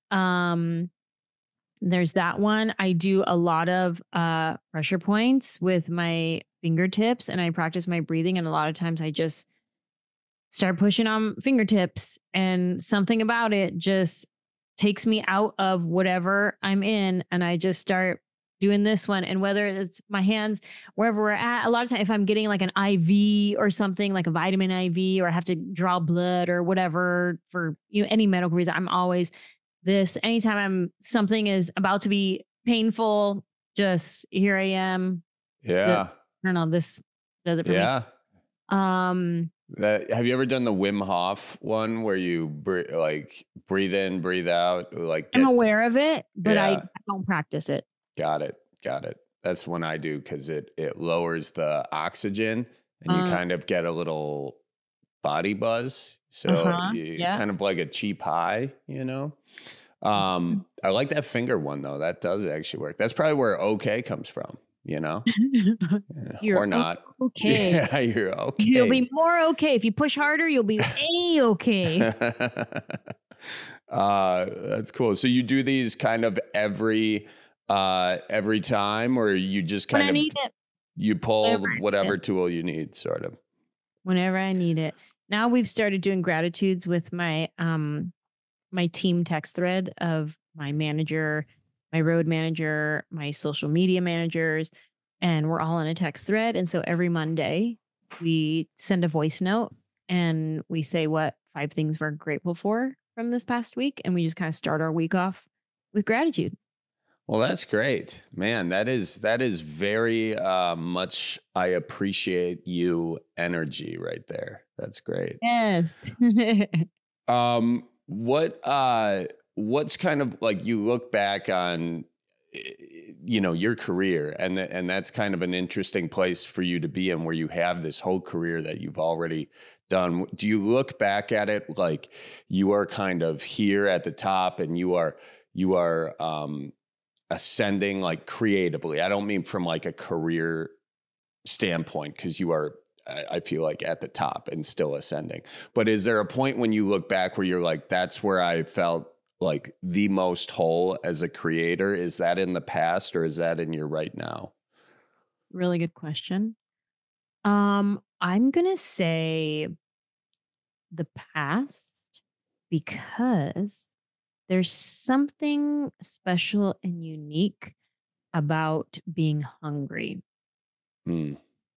Um, There's that one. I do a lot of uh, pressure points with my fingertips and I practice my breathing. And a lot of times I just start pushing on fingertips and something about it just takes me out of whatever I'm in. And I just start doing this one. And whether it's my hands, wherever we're at, a lot of times if I'm getting like an I V or something like a vitamin I V, or I have to draw blood or whatever for you know any medical reason, I'm always this. Anytime I'm something is about to be painful, just here I am. Yeah. The, I don't know. This does it for yeah. me. Um, that, have you ever done the Wim Hof one where you bre- like breathe in, breathe out? Like get, I'm aware of it, but yeah. I, I don't practice it. Got it. Got it. That's one I do because it, it lowers the oxygen and you uh, kind of get a little body buzz. So uh-huh, you, yeah. kind of like a cheap high, you know? Um, I like that finger one though. That does actually work. That's probably where okay comes from, you know? You're or not. Okay. Yeah, you're okay. You'll be more okay. If you push harder, you'll be A-okay. uh, that's cool. So you do these kind of every uh every time, or you just kind when of I need it. You pull Whenever whatever tool you need, sort of. Whenever I need it. Now we've started doing gratitudes with my um my team text thread of my manager, my road manager, my social media managers, and we're all in a text thread. And so every Monday we send a voice note and we say what five things we're grateful for from this past week. And we just kind of start our week off with gratitude. Well, that's great, man. That is, that is very uh, much, I appreciate you energy right there. That's great. Yes. um, what, uh, what's kind of like, you look back on, you know, your career, and th- and that's kind of an interesting place for you to be in, where you have this whole career that you've already done. Do you look back at it like you are kind of here at the top and you are, you are, um, ascending like creatively? I don't mean from like a career standpoint, because you are, I feel like, at the top and still ascending. But is there a point when you look back where you're like, that's where I felt like the most whole as a creator? Is that in the past or is that in your right now? Really good question. Um, I'm gonna say the past because there's something special and unique about being hungry. Hmm.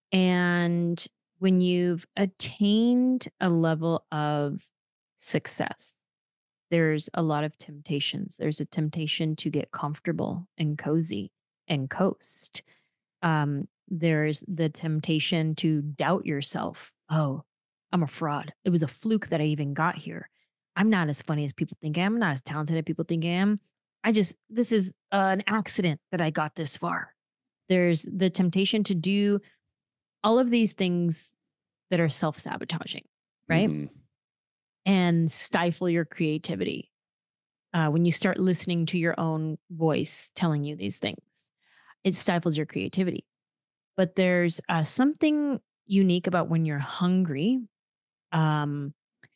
And when you've attained a level of success, there's a lot of temptations. There's a temptation to get comfortable and cozy and coast. Um, there's the temptation to doubt yourself. Oh, I'm a fraud. It was a fluke that I even got here. I'm not as funny as people think I am. I'm not as talented as people think I am. I just, this is uh, an accident that I got this far. There's the temptation to do all of these things that are self sabotaging, right? Mhm. And stifle your creativity uh, when you start listening to your own voice telling you these things. It stifles your creativity. But there's uh, something unique about when you're hungry. Um,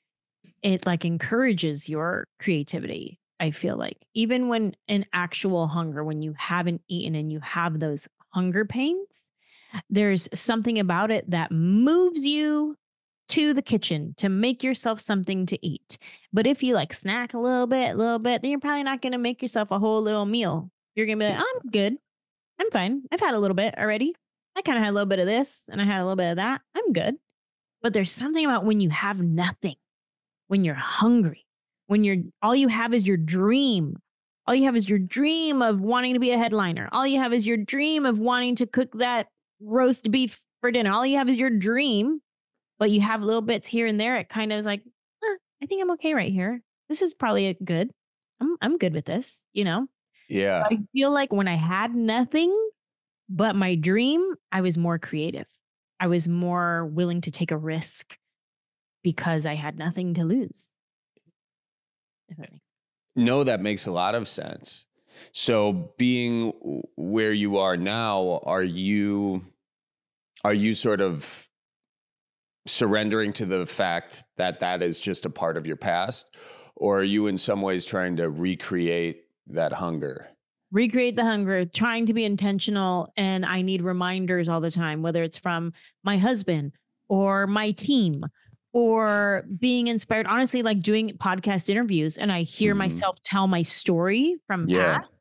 it like encourages your creativity. I feel like even when in actual hunger, when you haven't eaten and you have those hunger pains, there's something about it that moves you to the kitchen to make yourself something to eat. But if you like snack a little bit, a little bit, then you're probably not going to make yourself a whole little meal. You're going to be like, I'm good. I'm fine. I've had a little bit already. I kind of had a little bit of this and I had a little bit of that. I'm good. But there's something about when you have nothing, when you're hungry, when you're all you have is your dream. All you have is your dream of wanting to be a headliner. All you have is your dream of wanting to cook that roast beef for dinner. All you have is your dream, but you have little bits here and there. It kind of is like, eh, I think I'm okay right here. This is probably a good. I'm I'm good with this, you know? So Yeah. I feel like when I had nothing but my dream, I was more creative. I was more willing to take a risk because I had nothing to lose. If that makes sense. No, that makes a lot of sense. So being w- where you are now, are you are you sort of surrendering to the fact that that is just a part of your past, or are you in some ways trying to recreate that hunger? Recreate the hunger, trying to be intentional. And I need reminders all the time, whether it's from my husband or my team or being inspired. Honestly, like doing podcast interviews and I hear Mhm. myself tell my story from Yeah. past.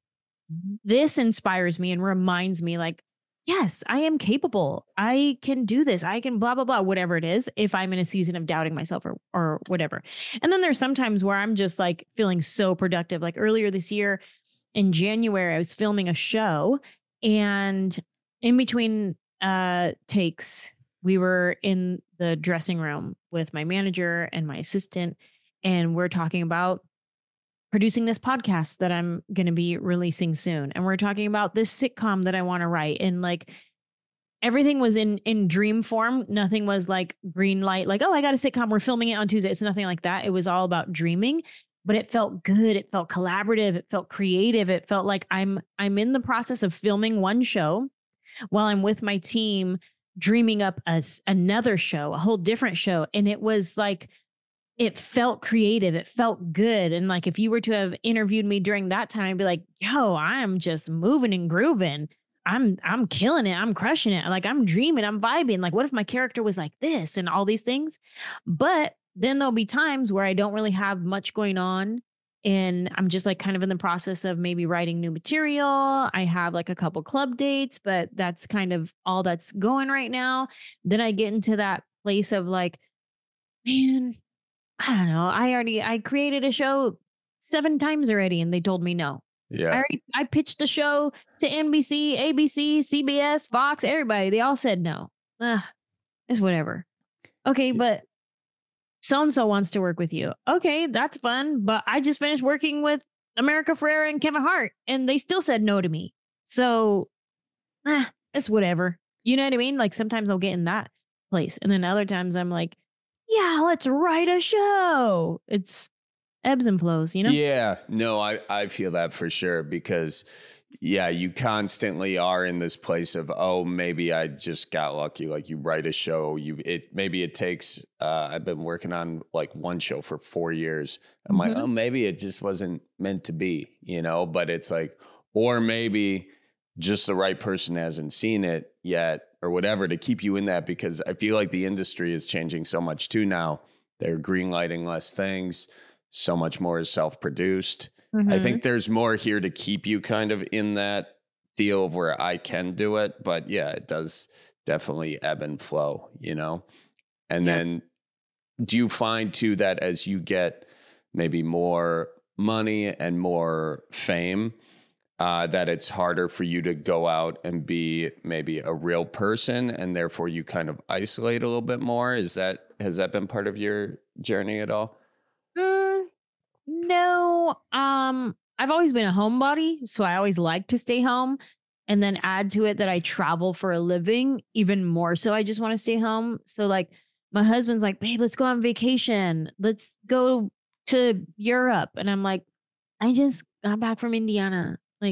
This inspires me and reminds me, like, yes, I am capable. I can do this. I can blah, blah, blah, whatever it is, if I'm in a season of doubting myself or, or whatever. And then there's sometimes where I'm just like feeling so productive. Like earlier this year in January, I was filming a show and in between uh, takes, we were in the dressing room with my manager and my assistant, and we're talking about producing this podcast that I'm going to be releasing soon. And we're talking about this sitcom that I want to write. And like everything was in in dream form. Nothing was like green light, like, oh, I got a sitcom. We're filming it on Tuesday. It's nothing like that. It was all about dreaming, but it felt good. It felt collaborative. It felt creative. It felt like I'm I'm in the process of filming one show while I'm with my team dreaming up as another show, a whole different show. And it was like it felt creative. It felt good. And like, if you were to have interviewed me during that time, I'd be like, yo, I'm just moving and grooving. I'm, I'm killing it. I'm crushing it. Like I'm dreaming, I'm vibing. Like, what if my character was like this and all these things? But then there'll be times where I don't really have much going on. And I'm just like kind of in the process of maybe writing new material. I have like a couple club dates, but that's kind of all that's going right now. Then I get into that place of like, man, I don't know. I already I created a show seven times already and they told me no. I Yeah. already I pitched the show to N B C, A B C, C B S, Fox, everybody. They all said no. Ugh, it's whatever. Okay, but so and so wants to work with you. Okay, that's fun. But I just finished working with America Ferrera and Kevin Hart, and they still said no to me. So ah, it's whatever. You know what I mean? Like sometimes I'll get in that place. And then other times I'm like, yeah, let's write a show. It's ebbs and flows, you know? Yeah, no, I, I feel that for sure because, yeah, you constantly are in this place of, oh, maybe I just got lucky. Like you write a show, you it maybe it takes. Uh, I've been working on like one show for four years. I'm like, Mhm. oh, maybe it just wasn't meant to be, you know. But it's like, or maybe just the right person hasn't seen it yet or whatever to keep you in that, because I feel like the industry is changing so much too now. They're green lighting less things. So much more is self-produced. Mm-hmm. I think there's more here to keep you kind of in that deal of where I can do it. But yeah, it does definitely ebb and flow, you know? And Yeah. then do you find too that as you get maybe more money and more fame, uh, that it's harder for you to go out and be maybe a real person, and therefore you kind of isolate a little bit more? Is that, has that been part of your journey at all? Mm, no. Um, I've always been a homebody, so I always like to stay home. And then add to it that I travel for a living, even more so I just want to stay home. So like my husband's like, babe, let's go on vacation. Let's go to Europe. And I'm like, I just got back from Indiana. Like,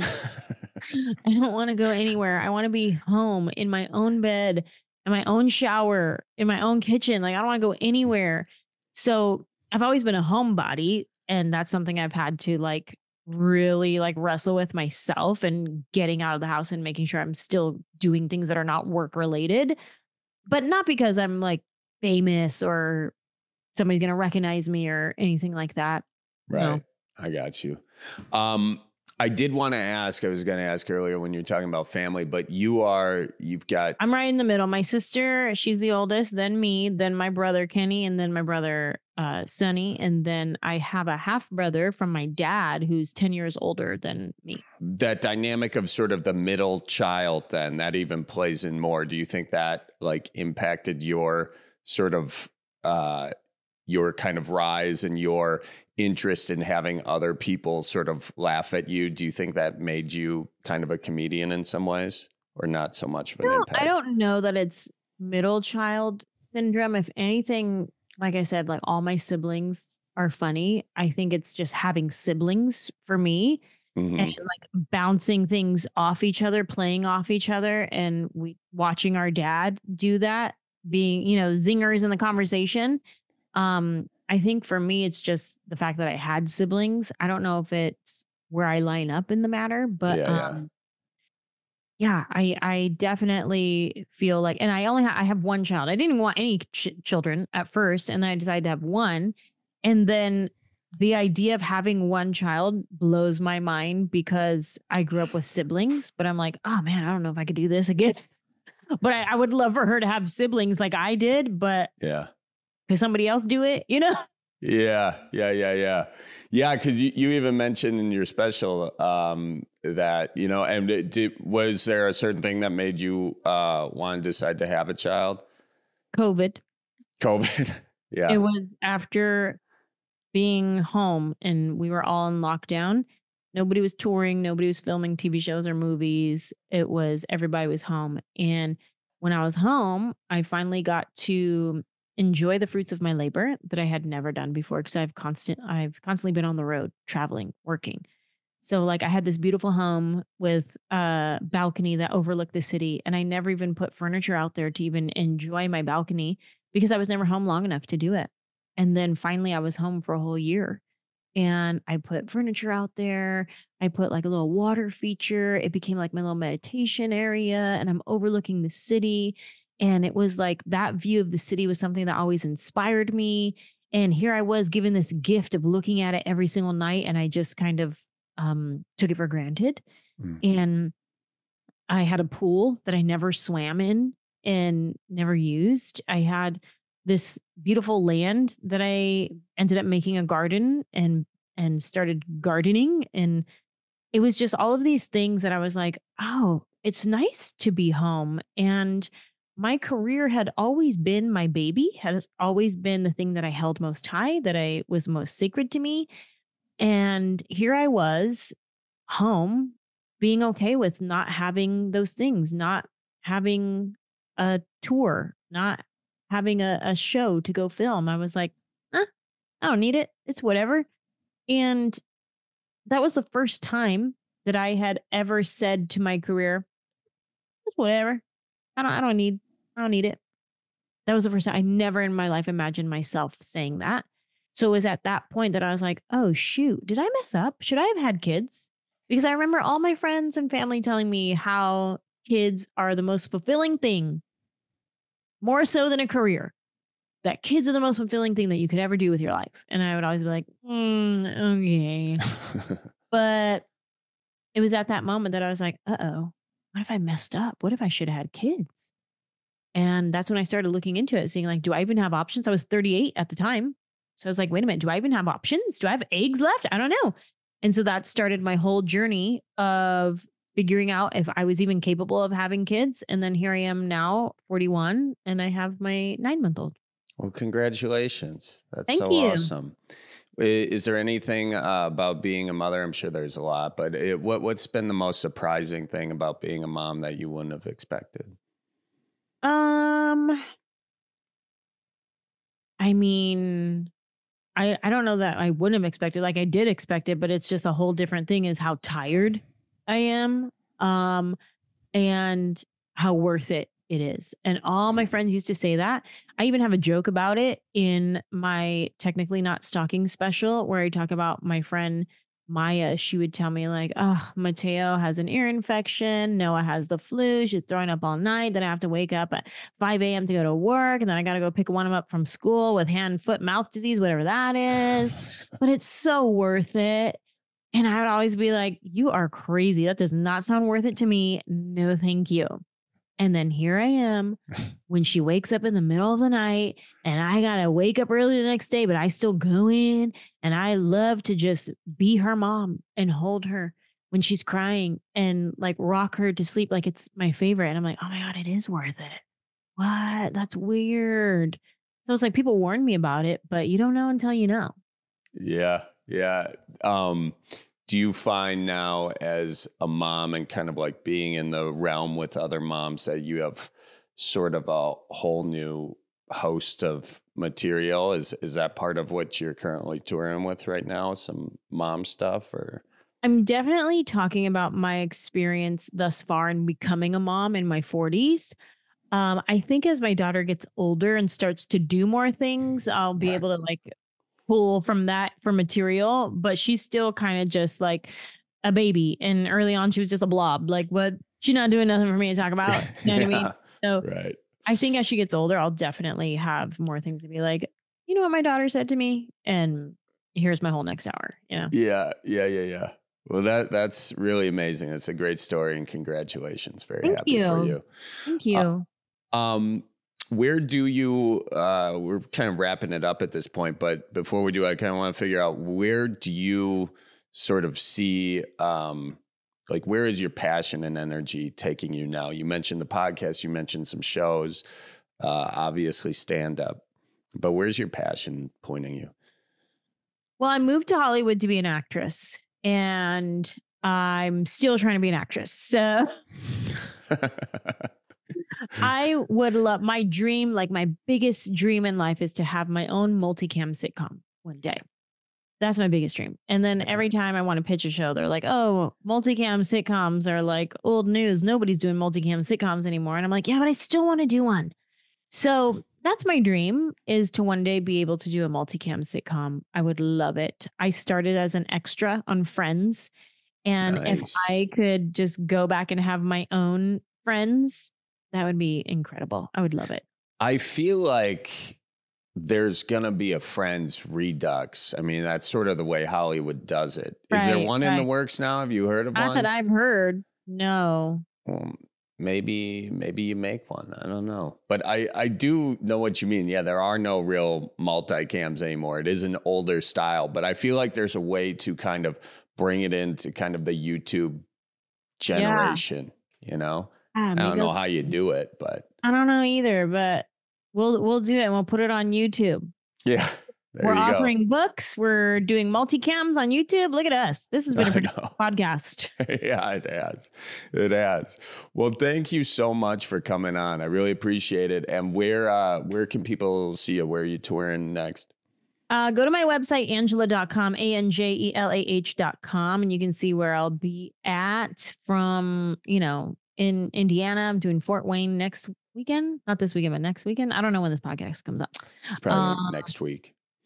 I don't want to go anywhere. I want to be home in my own bed, in my own shower, in my own kitchen. Like, I don't want to go anywhere. So I've always been a homebody, and that's something I've had to like really like wrestle with myself, and getting out of the house and making sure I'm still doing things that are not work related, but not because I'm like famous or somebody's going to recognize me or anything like that. Right. No. I got you. Um, I did want to ask, I was going to ask earlier when you were talking about family, but you are, you've got, I'm right in the middle. My sister, she's the oldest, then me, then my brother Kenny, and then my brother uh, Sonny. And then I have a half brother from my dad who's ten years older than me. that dynamic of sort of the middle child, then that even plays in more. Do you think that like impacted your sort of, uh, your kind of rise and your interest in having other people sort of laugh at you? Do you think that made you kind of a comedian in some ways, or not so much of an No, impact? I don't know that it's middle child syndrome. If anything, like I said, like all my siblings are funny. I think it's just having siblings for me, Mhm. and like bouncing things off each other, playing off each other, and we watching our dad do that, being, you know, zingers in the conversation. Um, I think for me, it's just the fact that I had siblings. I don't know if it's where I line up in the matter, but Yeah, yeah. um, yeah, I I definitely feel like, and I only ha- I have one child. I didn't even want any ch- children at first, and then I decided to have one, and then the idea of having one child blows my mind because I grew up with siblings. But I'm like, oh man, I don't know if I could do this again. But I, I would love for her to have siblings like I did, but Yeah. could somebody else do it? You know? Yeah, yeah, yeah, yeah, yeah. Because you, you even mentioned in your special um, that, you know, and it did, was there a certain thing that made you uh, want to decide to have a child? COVID. COVID. Yeah. It was after being home and we were all in lockdown. Nobody was touring. Nobody was filming T V shows or movies. It was everybody was home. And when I was home, I finally got to enjoy the fruits of my labor that I had never done before, because I've constant I've constantly been on the road, traveling, working. So like I had this beautiful home with a balcony that overlooked the city, and I never even put furniture out there to even enjoy my balcony because I was never home long enough to do it. And then finally I was home for a whole year. And I put furniture out there. I put like a little water feature. It became like my little meditation area, and I'm overlooking the city. And it was like that view of the city was something that always inspired me. And here I was given this gift of looking at it every single night. And I just kind of um, took it for granted. Mm. And I had a pool that I never swam in and never used. I had this beautiful land that I ended up making a garden and and started gardening. And it was just all of these things that I was like, oh, it's nice to be home. And my career had always been my baby, has always been the thing that I held most high, that I was most sacred to me. And here I was home, being okay with not having those things, not having a tour, not having a, a show to go film. I was like, eh, I don't need it. It's whatever. And that was the first time that I had ever said to my career, it's whatever. I don't I don't need I don't need it. That was the first time. I never in my life imagined myself saying that. So it was at that point that I was like, oh shoot, did I mess up? Should I have had kids? Because I remember all my friends and family telling me how kids are the most fulfilling thing, more so than a career. That kids are the most fulfilling thing that you could ever do with your life. And I would always be like, mm, okay. But it was at that moment that I was like, uh-oh, what if I messed up? What if I should have had kids? And that's when I started looking into it, seeing like, do I even have options? I was thirty-eight at the time. So I was like, wait a minute, do I even have options? Do I have eggs left? I don't know. And so that started my whole journey of figuring out if I was even capable of having kids. And then here I am now, forty-one, and I have my nine month old. Well, congratulations. That's Thank so you. awesome. I- Is there anything uh, about being a mother? I'm sure there's a lot, but it, what, what's been the most surprising thing about being a mom that you wouldn't have expected? Um, I mean, I, I don't know that I wouldn't have expected. Like I did expect it, but it's just a whole different thing is how tired I am. Um, and how worth it it is. And all my friends used to say that. I even have a joke about it in my Technically Not Stalking special where I talk about my friend Maya. She would tell me like, oh, Mateo has an ear infection. Noah has the flu. She's throwing up all night. Then I have to wake up at five a.m. to go to work. And then I got to go pick one of them up from school with hand, foot, mouth disease, whatever that is. But it's so worth it. And I would always be like, you are crazy. That does not sound worth it to me. No, thank you. And then here I am when she wakes up in the middle of the night and I got to wake up early the next day, but I still go in and I love to just be her mom and hold her when she's crying and like rock her to sleep. Like it's my favorite. And I'm like, oh my God, it is worth it. What? That's weird. So it's like people warned me about it, but you don't know until you know. Yeah. Yeah. Um, do you find now as a mom and kind of like being in the realm with other moms that you have sort of a whole new host of material? Is is that part of what you're currently touring with right now? Some mom stuff or? I'm definitely talking about my experience thus far in becoming a mom in my forties. Um, I think as my daughter gets older and starts to do more things, I'll be Right. able to like pull from that for material, but she's still kind of just like a baby. And early on, she was just a blob. Like, what? She's not doing nothing for me to talk about. You know what Yeah. I mean? So Right. I think as she gets older, I'll definitely have more things to be like, you know what my daughter said to me? And here's my whole next hour. You know? Yeah. Yeah. Yeah. Yeah. Well, that that's really amazing. It's a great story and congratulations. Very Thank happy for you. you. Thank you. Uh, um, where do you, uh, we're kind of wrapping it up at this point, but before we do, I kind of want to figure out where do you sort of see, um, like, where is your passion and energy taking you now? You mentioned the podcast, you mentioned some shows, uh, obviously stand up, but where's your passion pointing you? Well, I moved to Hollywood to be an actress and I'm still trying to be an actress. So I would love my dream, like my biggest dream in life is to have my own multicam sitcom one day. That's my biggest dream. And then every time I want to pitch a show, they're like, oh, multicam sitcoms are like old news. Nobody's doing multicam sitcoms anymore. And I'm like, yeah, but I still want to do one. So that's my dream, is to one day be able to do a multicam sitcom. I would love it. I started as an extra on Friends. And if Nice. I could just go back and have my own Friends, that would be incredible. I would love it. I feel like there's going to be a Friends Redux. I mean, that's sort of the way Hollywood does it. Is there Right, one in the right. works now? Have you heard of Not one? that I've heard. No. Well, maybe maybe you make one. I don't know. But I, I do know what you mean. Yeah, there are no real multicams anymore. It is an older style, but I feel like there's a way to kind of bring it into kind of the YouTube generation, you know? Ah, I maybe don't know I'll- how you do it, but I don't know either, but we'll we'll do it and we'll put it on YouTube. yeah. There We're you offering books. We're doing multicams on YouTube. Look at us. This has go. been a I pretty know. podcast. Yeah, it has. It has. Well, thank you so much for coming on. I really appreciate it. And where uh where can people see you? Where are you touring next? Uh, go to my website, angela dot com, A N J E L A H dot com, and you can see where I'll be at from, you know, in Indiana. I'm doing Fort Wayne next weekend. Not this weekend, but next weekend. I don't know when this podcast comes up. It's probably Uh, next week.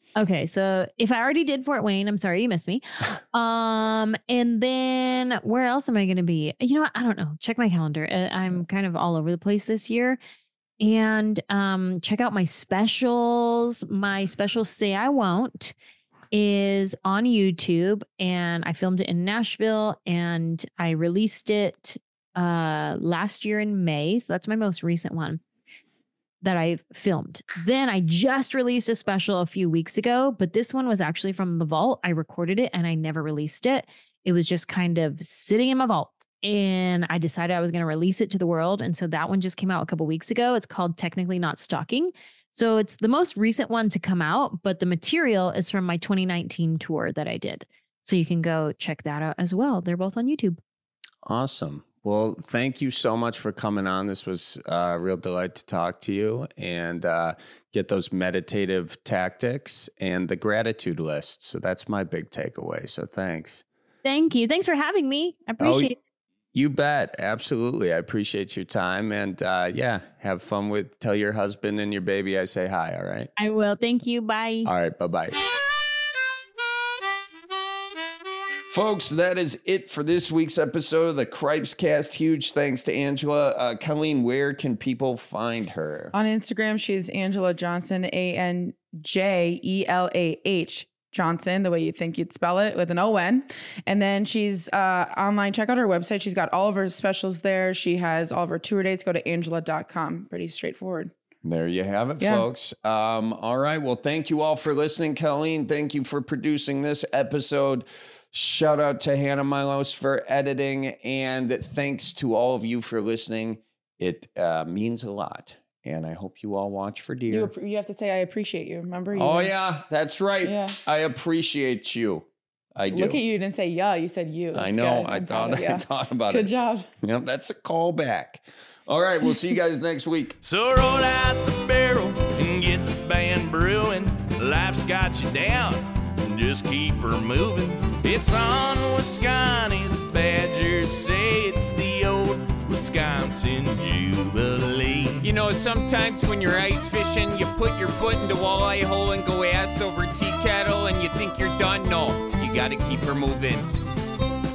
Okay, so if I already did Fort Wayne, I'm sorry you missed me. Um, and then where else am I going to be? You know what? I don't know. Check my calendar. Uh, I'm kind of all over the place this year. And um, check out my specials. My special Say I Won't is on YouTube, and I filmed it in Nashville, and I released it uh, last year in May. So that's my most recent one that I filmed. Then I just released a special a few weeks ago, but this one was actually from the vault. I recorded it and I never released it. It was just kind of sitting in my vault, and I decided I was going to release it to the world. And so that one just came out a couple weeks ago. It's called Technically Not Stalking. So it's the most recent one to come out, but the material is from my twenty nineteen tour that I did. So you can go check that out as well. They're both on YouTube. Awesome. Well, thank you so much for coming on. This was a real delight to talk to you and uh, get those meditative tactics and the gratitude list. So that's my big takeaway. So thanks. Thank you. Thanks for having me. I appreciate oh, it. You bet. Absolutely. I appreciate your time. And uh, yeah, have fun with, tell your husband and your baby I say hi. All right. I will. Thank you. Bye. All right. Bye-bye. Folks, that is it for this week's episode of the Cripes Cast. Huge thanks to Angela. Uh, Colleen, where can people find her? On Instagram, she's Angela Johnson, A N J E L A H Johnson, the way you think you'd spell it, with an O N. And then she's uh, online. Check out her website. She's got all of her specials there. She has all of her tour dates. Go to angela dot com. Pretty straightforward. There you have it, yeah. folks. Um, all right. Well, thank you all for listening. Colleen, thank you for producing this episode. Shout out to Hannah Milos for editing, and thanks to all of you for listening. It uh, means a lot, and I hope you all watch for deer. You, you have to say, I appreciate you. Remember? You oh, did. yeah, that's right. Yeah. I appreciate you. I do. Look at you. You didn't say yeah. You said you. That's I know. Good. I I'm thought, I thought about good it. Good job. Yep, that's a callback. All right, we'll see you guys next week. So roll out the barrel and get the band brewing. Life's got you down. Just keep her moving. It's on Wisconsin, the Badgers say it's the old Wisconsin Jubilee. You know, sometimes when you're ice fishing, you put your foot in the walleye hole and go ass over tea kettle and you think you're done. No, you gotta keep her moving.